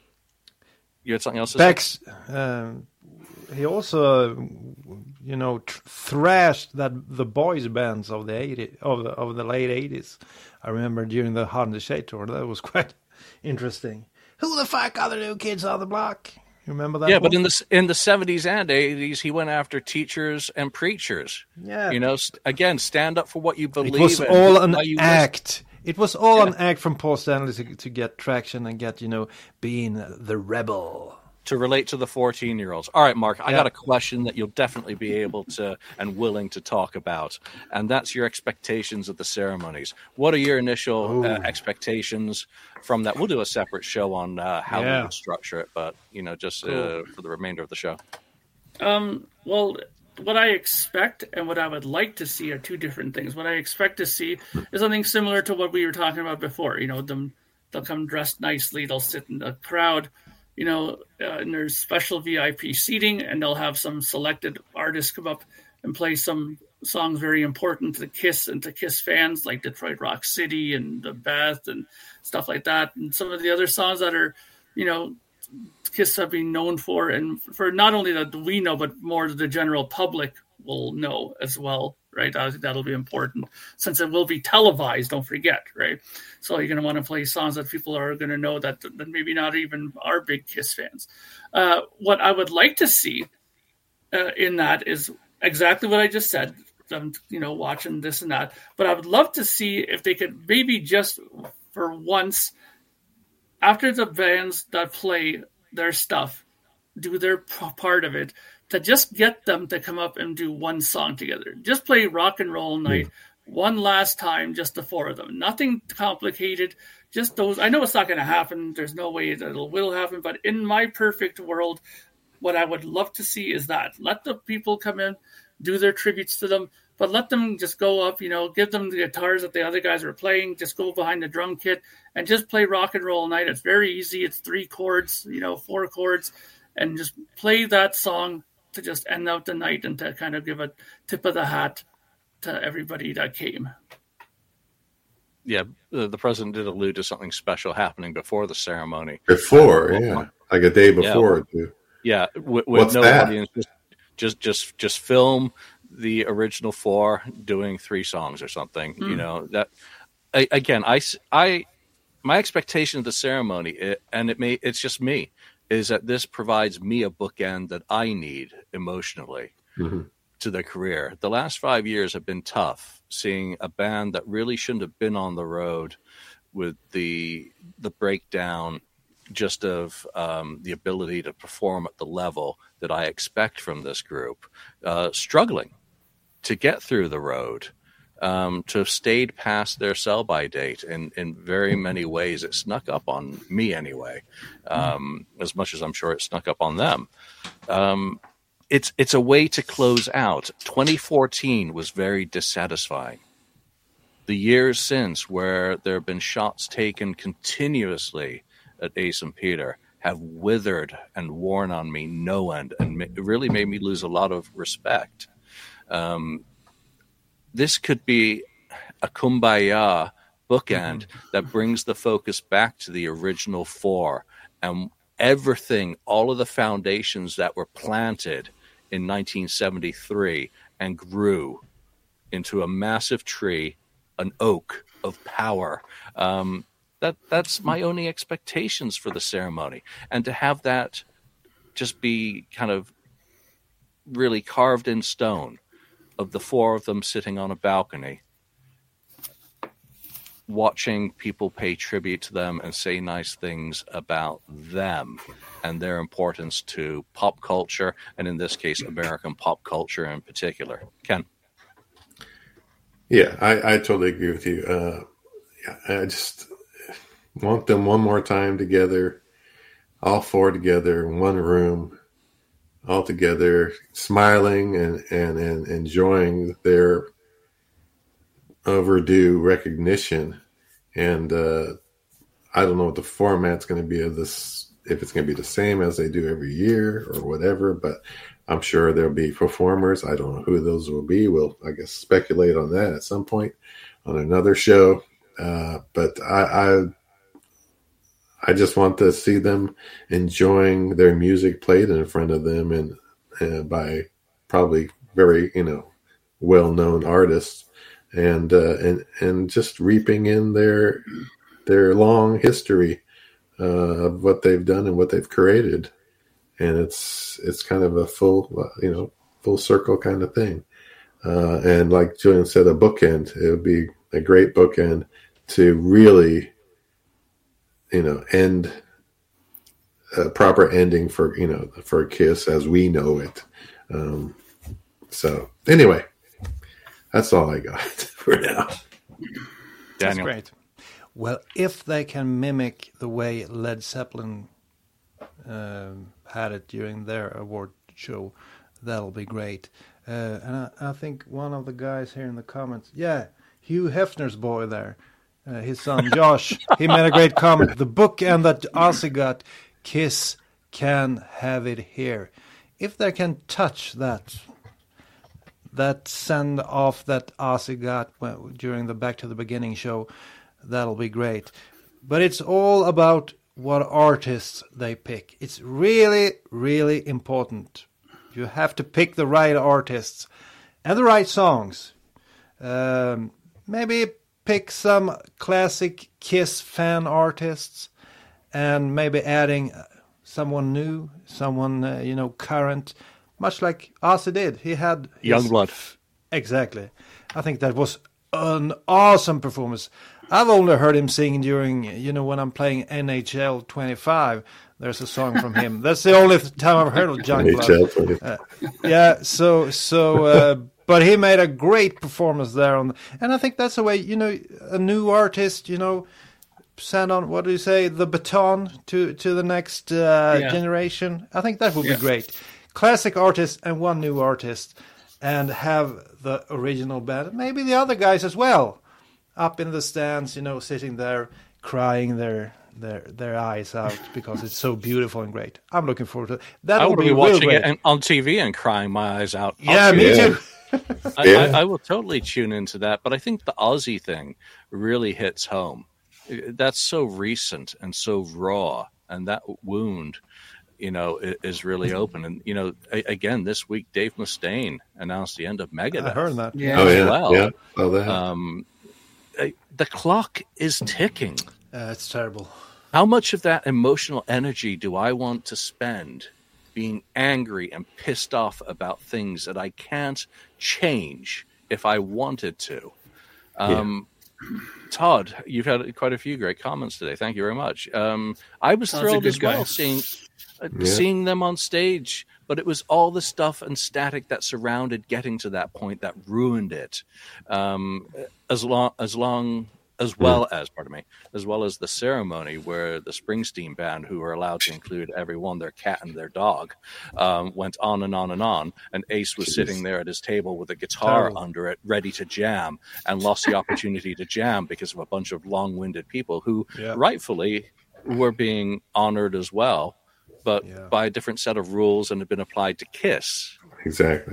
you had something else to Bex, say? Uh, he also, you know, tr- thrashed that the boys bands of the eighties, of the of the late eighties. I remember during the Hard in the Shade tour, that was quite interesting. Who the fuck are the new kids on the block? You remember that? Yeah, one? but in the in the seventies and eighties, he went after teachers and preachers. Yeah, you know, st- again, stand up for what you believe. It was in, all an you act. Listen. It was all yeah. an act from Paul Stanley to, to get traction and get, you know, being the rebel. To relate to the fourteen-year-olds. All right, Mark, I yeah. got a question that you'll definitely be able to and willing to talk about, and that's your expectations of the ceremonies. What are your initial uh, expectations from that? We'll do a separate show on uh, how yeah. we would structure it, but, you know, just cool. uh, for the remainder of the show. Um. Well, what I expect and what I would like to see are two different things. What I expect to see is something similar to what we were talking about before. You know, them they'll come dressed nicely, they'll sit in the crowd, you know, uh, and there's special V I P seating, and they'll have some selected artists come up and play some songs very important to the Kiss and to Kiss fans, like Detroit Rock City and The Beth and stuff like that, and some of the other songs that are, you know, Kiss have been known for, and for not only that we know, but more the general public will know as well, right? I think that'll be important since it will be televised, don't forget, right? So you're going to want to play songs that people are going to know that, that maybe not even are big Kiss fans. Uh, what I would like to see uh, in that is exactly what I just said. I'm, you know, watching this and that, but I would love to see if they could maybe just for once, after the bands that play their stuff do their p- part of it, to just get them to come up and do one song together. Just play Rock and Roll Night mm. one last time, just the four of them. Nothing complicated, just those. I know it's not going to happen. There's no way that it will happen, but in my perfect world, what I would love to see is that. Let the people come in, do their tributes to them, but let them just go up, you know, give them the guitars that the other guys are playing, just go behind the drum kit and just play rock and roll night. It's very easy. It's three chords, you know, four chords, and just play that song to just end out the night and to kind of give a tip of the hat to everybody that came. Yeah, the, the president did allude to something special happening before the ceremony. Before, uh, yeah, like a day before. Yeah, too. yeah with, with What's no that? audience, just, just just just film the original four doing three songs or something. Mm. You know that I, again. I, I my expectation of the ceremony, it, and it may it's just me, is that this provides me a bookend that I need emotionally. Mm-hmm. To their career. The last five years have been tough, seeing a band that really shouldn't have been on the road with the the breakdown just of um, the ability to perform at the level that I expect from this group, uh, struggling to get through the road, um, to have stayed past their sell-by date in, in very many ways. It snuck up on me anyway, um, as much as I'm sure it snuck up on them. Um, It's it's a way to close out. twenty fourteen was very dissatisfying. The years since, where there have been shots taken continuously at Ace and Peter, have withered and worn on me no end, and it really made me lose a lot of respect. Um, this could be a kumbaya bookend that brings the focus back to the original four and everything, all of the foundations that were planted in nineteen seventy-three and grew into a massive tree, an oak of power. Um, that that's my only expectations for the ceremony. And to have that just be kind of really carved in stone, of the four of them sitting on a balcony, watching people pay tribute to them and say nice things about them and their importance to pop culture, and in this case, American pop culture in particular. Ken? Yeah, I, I totally agree with you. Uh, yeah, I just want them one more time together, all four together in one room, all together, smiling and, and, and enjoying their overdue recognition. And uh, I don't know what the format's going to be of this, if it's going to be the same as they do every year or whatever, but I'm sure there'll be performers. I don't know who those will be. We'll, I guess, speculate on that at some point on another show. Uh, but I, I, I just want to see them enjoying their music played in front of them, and, and by probably very, you know, well-known artists, and uh, and and just reaping in their their long history uh, of what they've done and what they've created. And it's it's kind of a full, you know, full circle kind of thing. Uh, and like Julian said, a bookend. It would be a great bookend to really, you know, end a proper ending for, you know, for KISS as we know it. Um, so anyway, that's all I got for now. Daniel. That's great. Well, if they can mimic the way Led Zeppelin um, had it during their award show, that'll be great. Uh, and I, I think one of the guys here in the comments, yeah, Hugh Hefner's boy there, uh, his son Josh, he made a great comment. The bookend that Ozzy got, KISS can have it here. If they can touch that, that send off that Ozzy got when, during the Back to the Beginning show, that'll be great. But it's all about what artists they pick. It's really, really important. You have to pick the right artists and the right songs. Um, maybe pick some classic KISS fan artists, and maybe adding someone new, someone uh, you know, current, much like Ozzy did. He had his, Youngblood. Exactly. I think that was an awesome performance. I've only heard him sing during, you know, when I'm playing N H L twenty-five. There's a song from him. That's the only time I've heard of Youngblood. Uh, yeah, so, so, uh, but he made a great performance there. On, and I think that's the way, you know, a new artist, you know, send on, what do you say, the baton to, to the next uh, Yeah. generation. I think that would Yeah. be great. Classic artist and one new artist, and have the original band, maybe the other guys as well, up in the stands, you know, sitting there crying their their their eyes out because it's so beautiful and great. I'm looking forward to it. That I will would be be real watching great. it and- on T V and crying my eyes out. Yeah, I'll me tune too. I, Yeah. I, I will totally tune into that, but I think the Aussie thing really hits home. That's so recent and so raw, and that wound, you know, i- is really open. And you know, a- again, this week Dave Mustaine announced the end of Megadeth. I heard that. Yeah. Oh as yeah, well. yeah. Oh, that. Um, I- the clock is ticking. Uh, it's terrible. How much of that emotional energy do I want to spend being angry and pissed off about things that I can't change if I wanted to? Um, Todd, you've had quite a few great comments today. Thank you very much. Um, I was Todd's a thrilled good as well guy. seeing uh, Yeah. seeing them on stage, but it was all the stuff and static that surrounded getting to that point that ruined it. Um, as long as long as well as pardon me, as well as the ceremony where the Springsteen band, who were allowed to include everyone, their cat and their dog, um, went on and on and on, and Ace was Jeez. sitting there at his table with a guitar Terrible. under it, ready to jam, and lost the opportunity to jam because of a bunch of long-winded people who Yeah. rightfully were being honored as well, but Yeah. by a different set of rules and had been applied to Kiss. Exactly.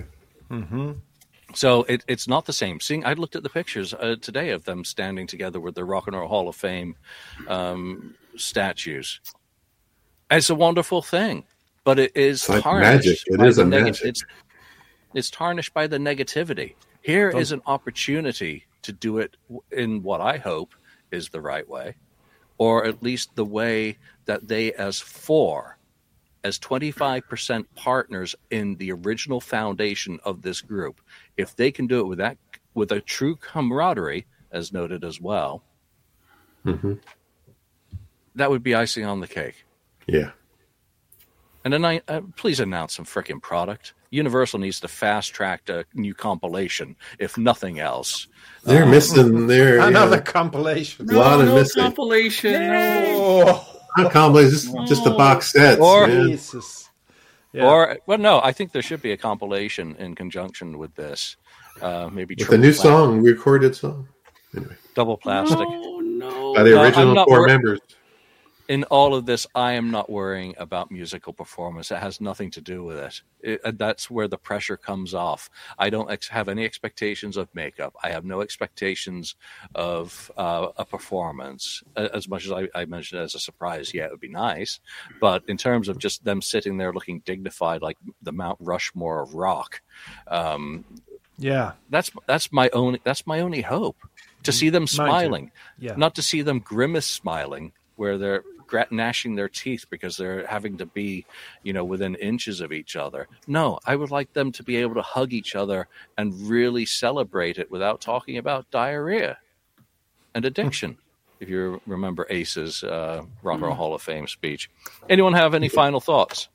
So it, it's not the same. Seeing, I looked at the pictures uh, today of them standing together with the Rock and Roll Hall of Fame um, statues. It's a wonderful thing, but it is It's like tarnished. magic. It by is the a neg- magic. It's, it's tarnished by the negativity. Here is an opportunity to do it w- in what I hope is the right way, or at least the way that they, as four, as twenty-five percent partners in the original foundation of this group, if they can do it with that, with a true camaraderie, as noted as well, Mhm. that would be icing on the cake. Yeah. And then I uh, please announce some frickin' product. Universal needs to fast track a new compilation, if nothing else. They're missing their Another yeah, compilation. A lot no, of no missing. compilation. No. Oh, not compilation, just, just the box sets. Or- man. Jesus. Yeah. Or well, no, I think there should be a compilation in conjunction with this. Uh, maybe With a triple new pla- song, recorded song. Anyway, double plastic. No, no. by the No, I'm original not four wor- members. In all of this, I am not worrying about musical performance. It has nothing to do with it. it uh, that's where the pressure comes off. I don't ex- have any expectations of makeup. I have no expectations of uh, a performance. A- As much as I, I mentioned it as a surprise, yeah, it would be nice. But in terms of just them sitting there looking dignified, like the Mount Rushmore of rock, um, Yeah. that's that's my only that's my only hope, to see them too. smiling, Yeah. not to see them grimace smiling, where they're gra- gnashing their teeth because they're having to be, you know, within inches of each other. No, I would like them to be able to hug each other and really celebrate it without talking about diarrhea and addiction. If you remember Ace's uh, Rock and Roll Hall of Fame speech. Anyone have any final thoughts?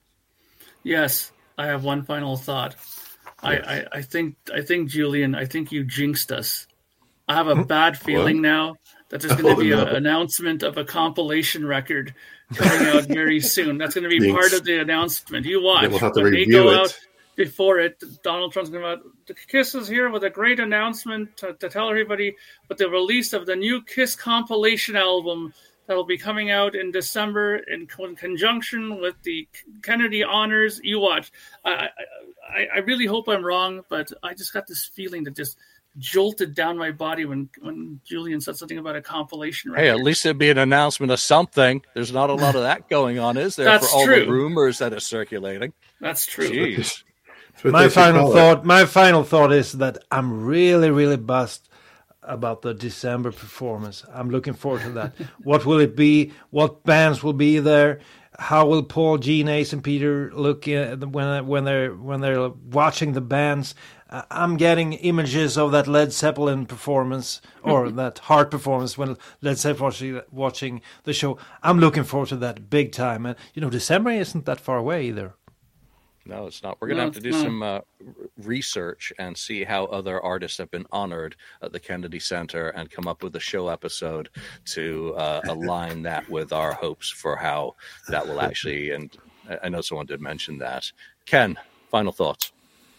Yes, I have one final thought. I, I, I think I think Julian, I think you jinxed us. I have a bad feeling now that there's going to Oh, be no. an announcement of a compilation record coming out very soon. That's going to be Jinx. part of the announcement. You watch. Then we'll have to when they review go it. out before it, Donald Trump's going to come out. The Kiss is here with a great announcement to, to tell everybody with the release of the new Kiss compilation album that will be coming out in December in con- conjunction with the Kennedy Honors. You watch. I, I, I really hope I'm wrong, but I just got this feeling that just jolted down my body when, when Julian said something about a compilation record. Hey, at least it'd be an announcement of something. There's not a lot of that going on, is there? That's for all true. the rumors that are circulating. That's true. Jeez. That's what My they should final call it. thought. My final thought is that I'm really, really buzzed about the December performance. I'm looking forward to that. What will it be? What bands will be there? How will Paul, Gene, Ace, and Peter look in, when when they're when they're watching the bands? Uh, I'm getting images of that Led Zeppelin performance or that Heart performance when Led Zeppelin watching, watching the show. I'm looking forward to that big time. And you know, December isn't that far away either. No, it's not. We're going to No, have to do it's not. some uh, research and see how other artists have been honored at the Kennedy Center and come up with a show episode to uh, align that with our hopes for how that will actually, and I know someone did mention that. Ken, final thoughts.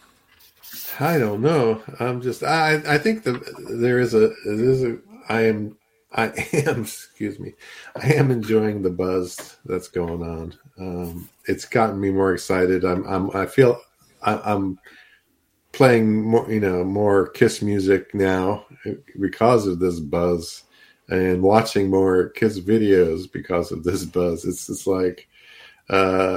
I don't know. I'm just. I. I think that there is a. There is a. I am. I am. Excuse me. I am enjoying the buzz that's going on. Um, it's gotten me more excited. I'm. I'm. I feel. I, I'm playing more. You know, more Kiss music now because of this buzz, and watching more Kiss videos because of this buzz. It's. It's like. Uh,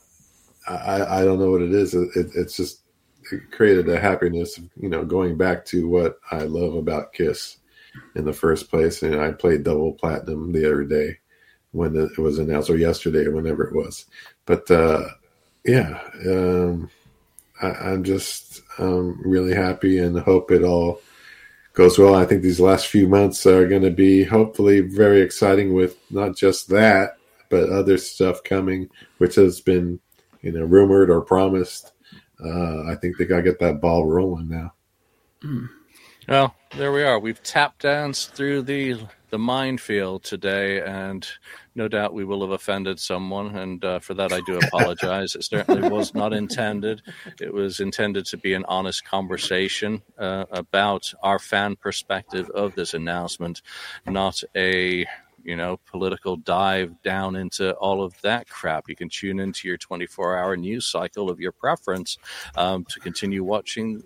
I. I don't know what it is. It, it, it's just. It created a happiness of, you know, going back to what I love about Kiss in the first place. And I played double platinum the other day when it was announced, or yesterday, or whenever it was. But uh, yeah, um, I, I'm just um, really happy and hope it all goes well. I think these last few months are going to be hopefully very exciting with not just that, but other stuff coming, which has been, you know, rumored or promised. Uh, I think they got to get that ball rolling now. Mm. Well, there we are. We've tap danced through the the minefield today, and no doubt we will have offended someone, and uh, for that I do apologize. It certainly was not intended. It was intended to be an honest conversation uh, about our fan perspective of this announcement, not a you know, political dive down into all of that crap. You can tune into your twenty-four hour news cycle of your preference um, to continue watching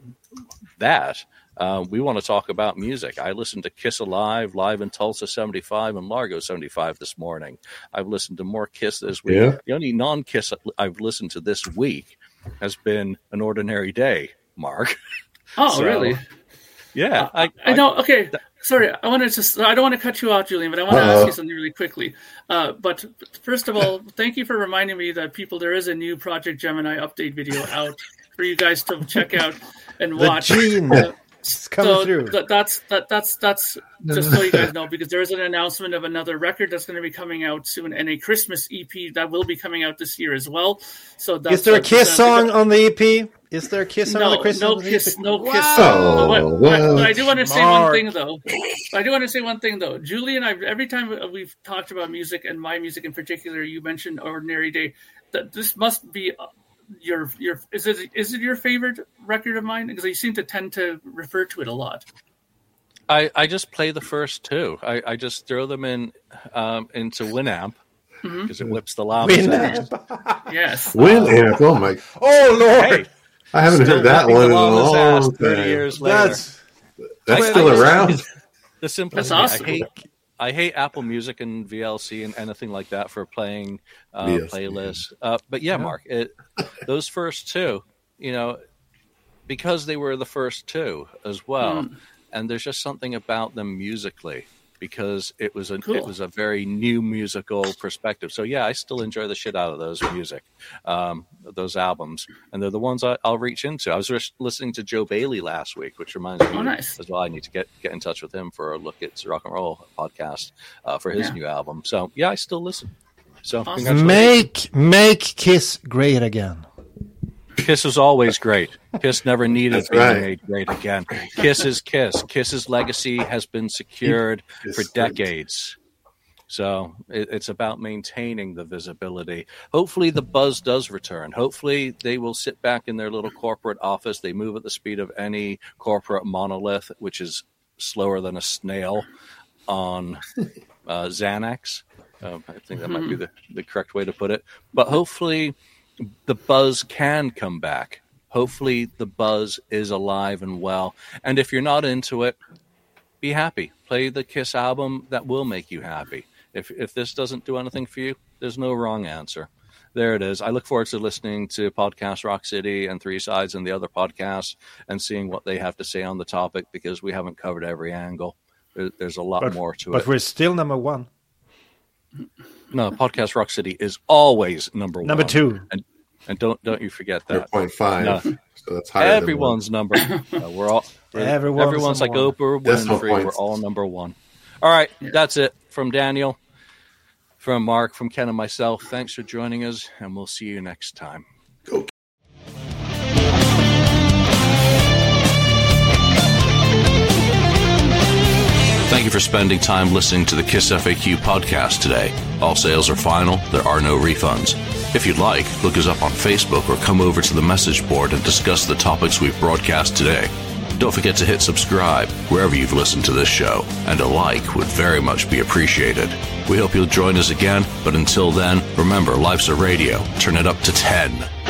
that. Uh, we want to talk about music. I listened to Kiss Alive, live in Tulsa seventy-five and Largo seventy-five this morning. I've listened to more Kiss this week. Yeah. The only non-Kiss I've listened to this week has been An Ordinary Day, Mark. Oh, So, really? Yeah. I, I know. Okay. Sorry, I want to just, I don't want to cut you off, Julian, but I want to Uh-oh. ask you something really quickly. Uh, but first of all, thank you for reminding me that people, there is a new Project Gemini update video out for you guys to check out and The watch. gene Uh, is coming so through. That, that's that, that's that's just so you guys know, because there is an announcement of another record that's going to be coming out soon, and a Christmas E P that will be coming out this year as well. So that's, Is there a that's, Kiss uh, song on the E P? Is there a Kiss song on no, the Christmas no on the kiss, E P? no kiss. Wow. But what- Oh, but- well. but I do want to say one Mark. thing, though. I do want to say one thing, though. Julie and I, every time we've talked about music, and my music in particular, you mentioned Ordinary Day. That this must be your your is it is it your favorite record of mine? Because you seem to tend to refer to it a lot. I, I just play the first two. I, I just throw them in um, into Winamp because it whips the lava. Winamp. Yes. Winamp. Oh my! Oh, Lord. Hey, I haven't still heard that whipping one in the a lava's long ass time. thirty years later. That's That's I- still I just- around. The simplicity. That's awesome. I hate I hate Apple Music and V L C and anything like that for playing uh, V L C, playlists. Uh, but yeah, Mark, it, those first two, you know, because they were the first two as well, Mm. and there's just something about them musically because it was a Cool. it was a very new musical perspective. So yeah, I still enjoy the shit out of those music, um, those albums, and they're the ones I, I'll reach into. I was just listening to Joe Bailey last week, which reminds me Oh, nice. as well. I need to get get in touch with him for a look at Rock and Roll podcast uh, for his Yeah. new album. So yeah, I still listen. So Awesome. congratulations. Make make Kiss great again. Kiss is always great. Kiss never needed That's to be right. made great again. Kiss is Kiss. Kiss's legacy has been secured Kiss for is great. decades. So it, it's about maintaining the visibility. Hopefully the buzz does return. Hopefully they will sit back in their little corporate office. They move at the speed of any corporate monolith, which is slower than a snail on uh, Xanax. Um, I think that might be the, the correct way to put it. But hopefully the buzz can come back. Hopefully the buzz is alive and well. And if you're not into it, be happy. Play the Kiss album that will make you happy. If if this doesn't do anything for you, there's no wrong answer. There it is. I look forward to listening to Podcast Rock City and Three Sides and the other podcasts and seeing what they have to say on the topic, because we haven't covered every angle. There, there's a lot But, more to but it. we're still number one. No, Podcast Rock City is always number one. Number two. And and don't don't you forget zero that. point five. No. So that's higher than Everyone's number. Uh, we're all Everyone's everyone's like number one. Oprah Decimal Winfrey. We're points. all number one. All right, that's it from Daniel, from Mark, from Ken, and myself. Thanks for joining us, and we'll see you next time. for spending time listening to the Kiss F A Q podcast today. All sales are final. There are no refunds. If you'd like, look us up on Facebook or come over to the message board and discuss the topics we've broadcast today. Don't forget to hit subscribe wherever you've listened to this show, and a like would very much be appreciated. We hope you'll join us again, but until then, remember, life's a radio. Turn it up to ten.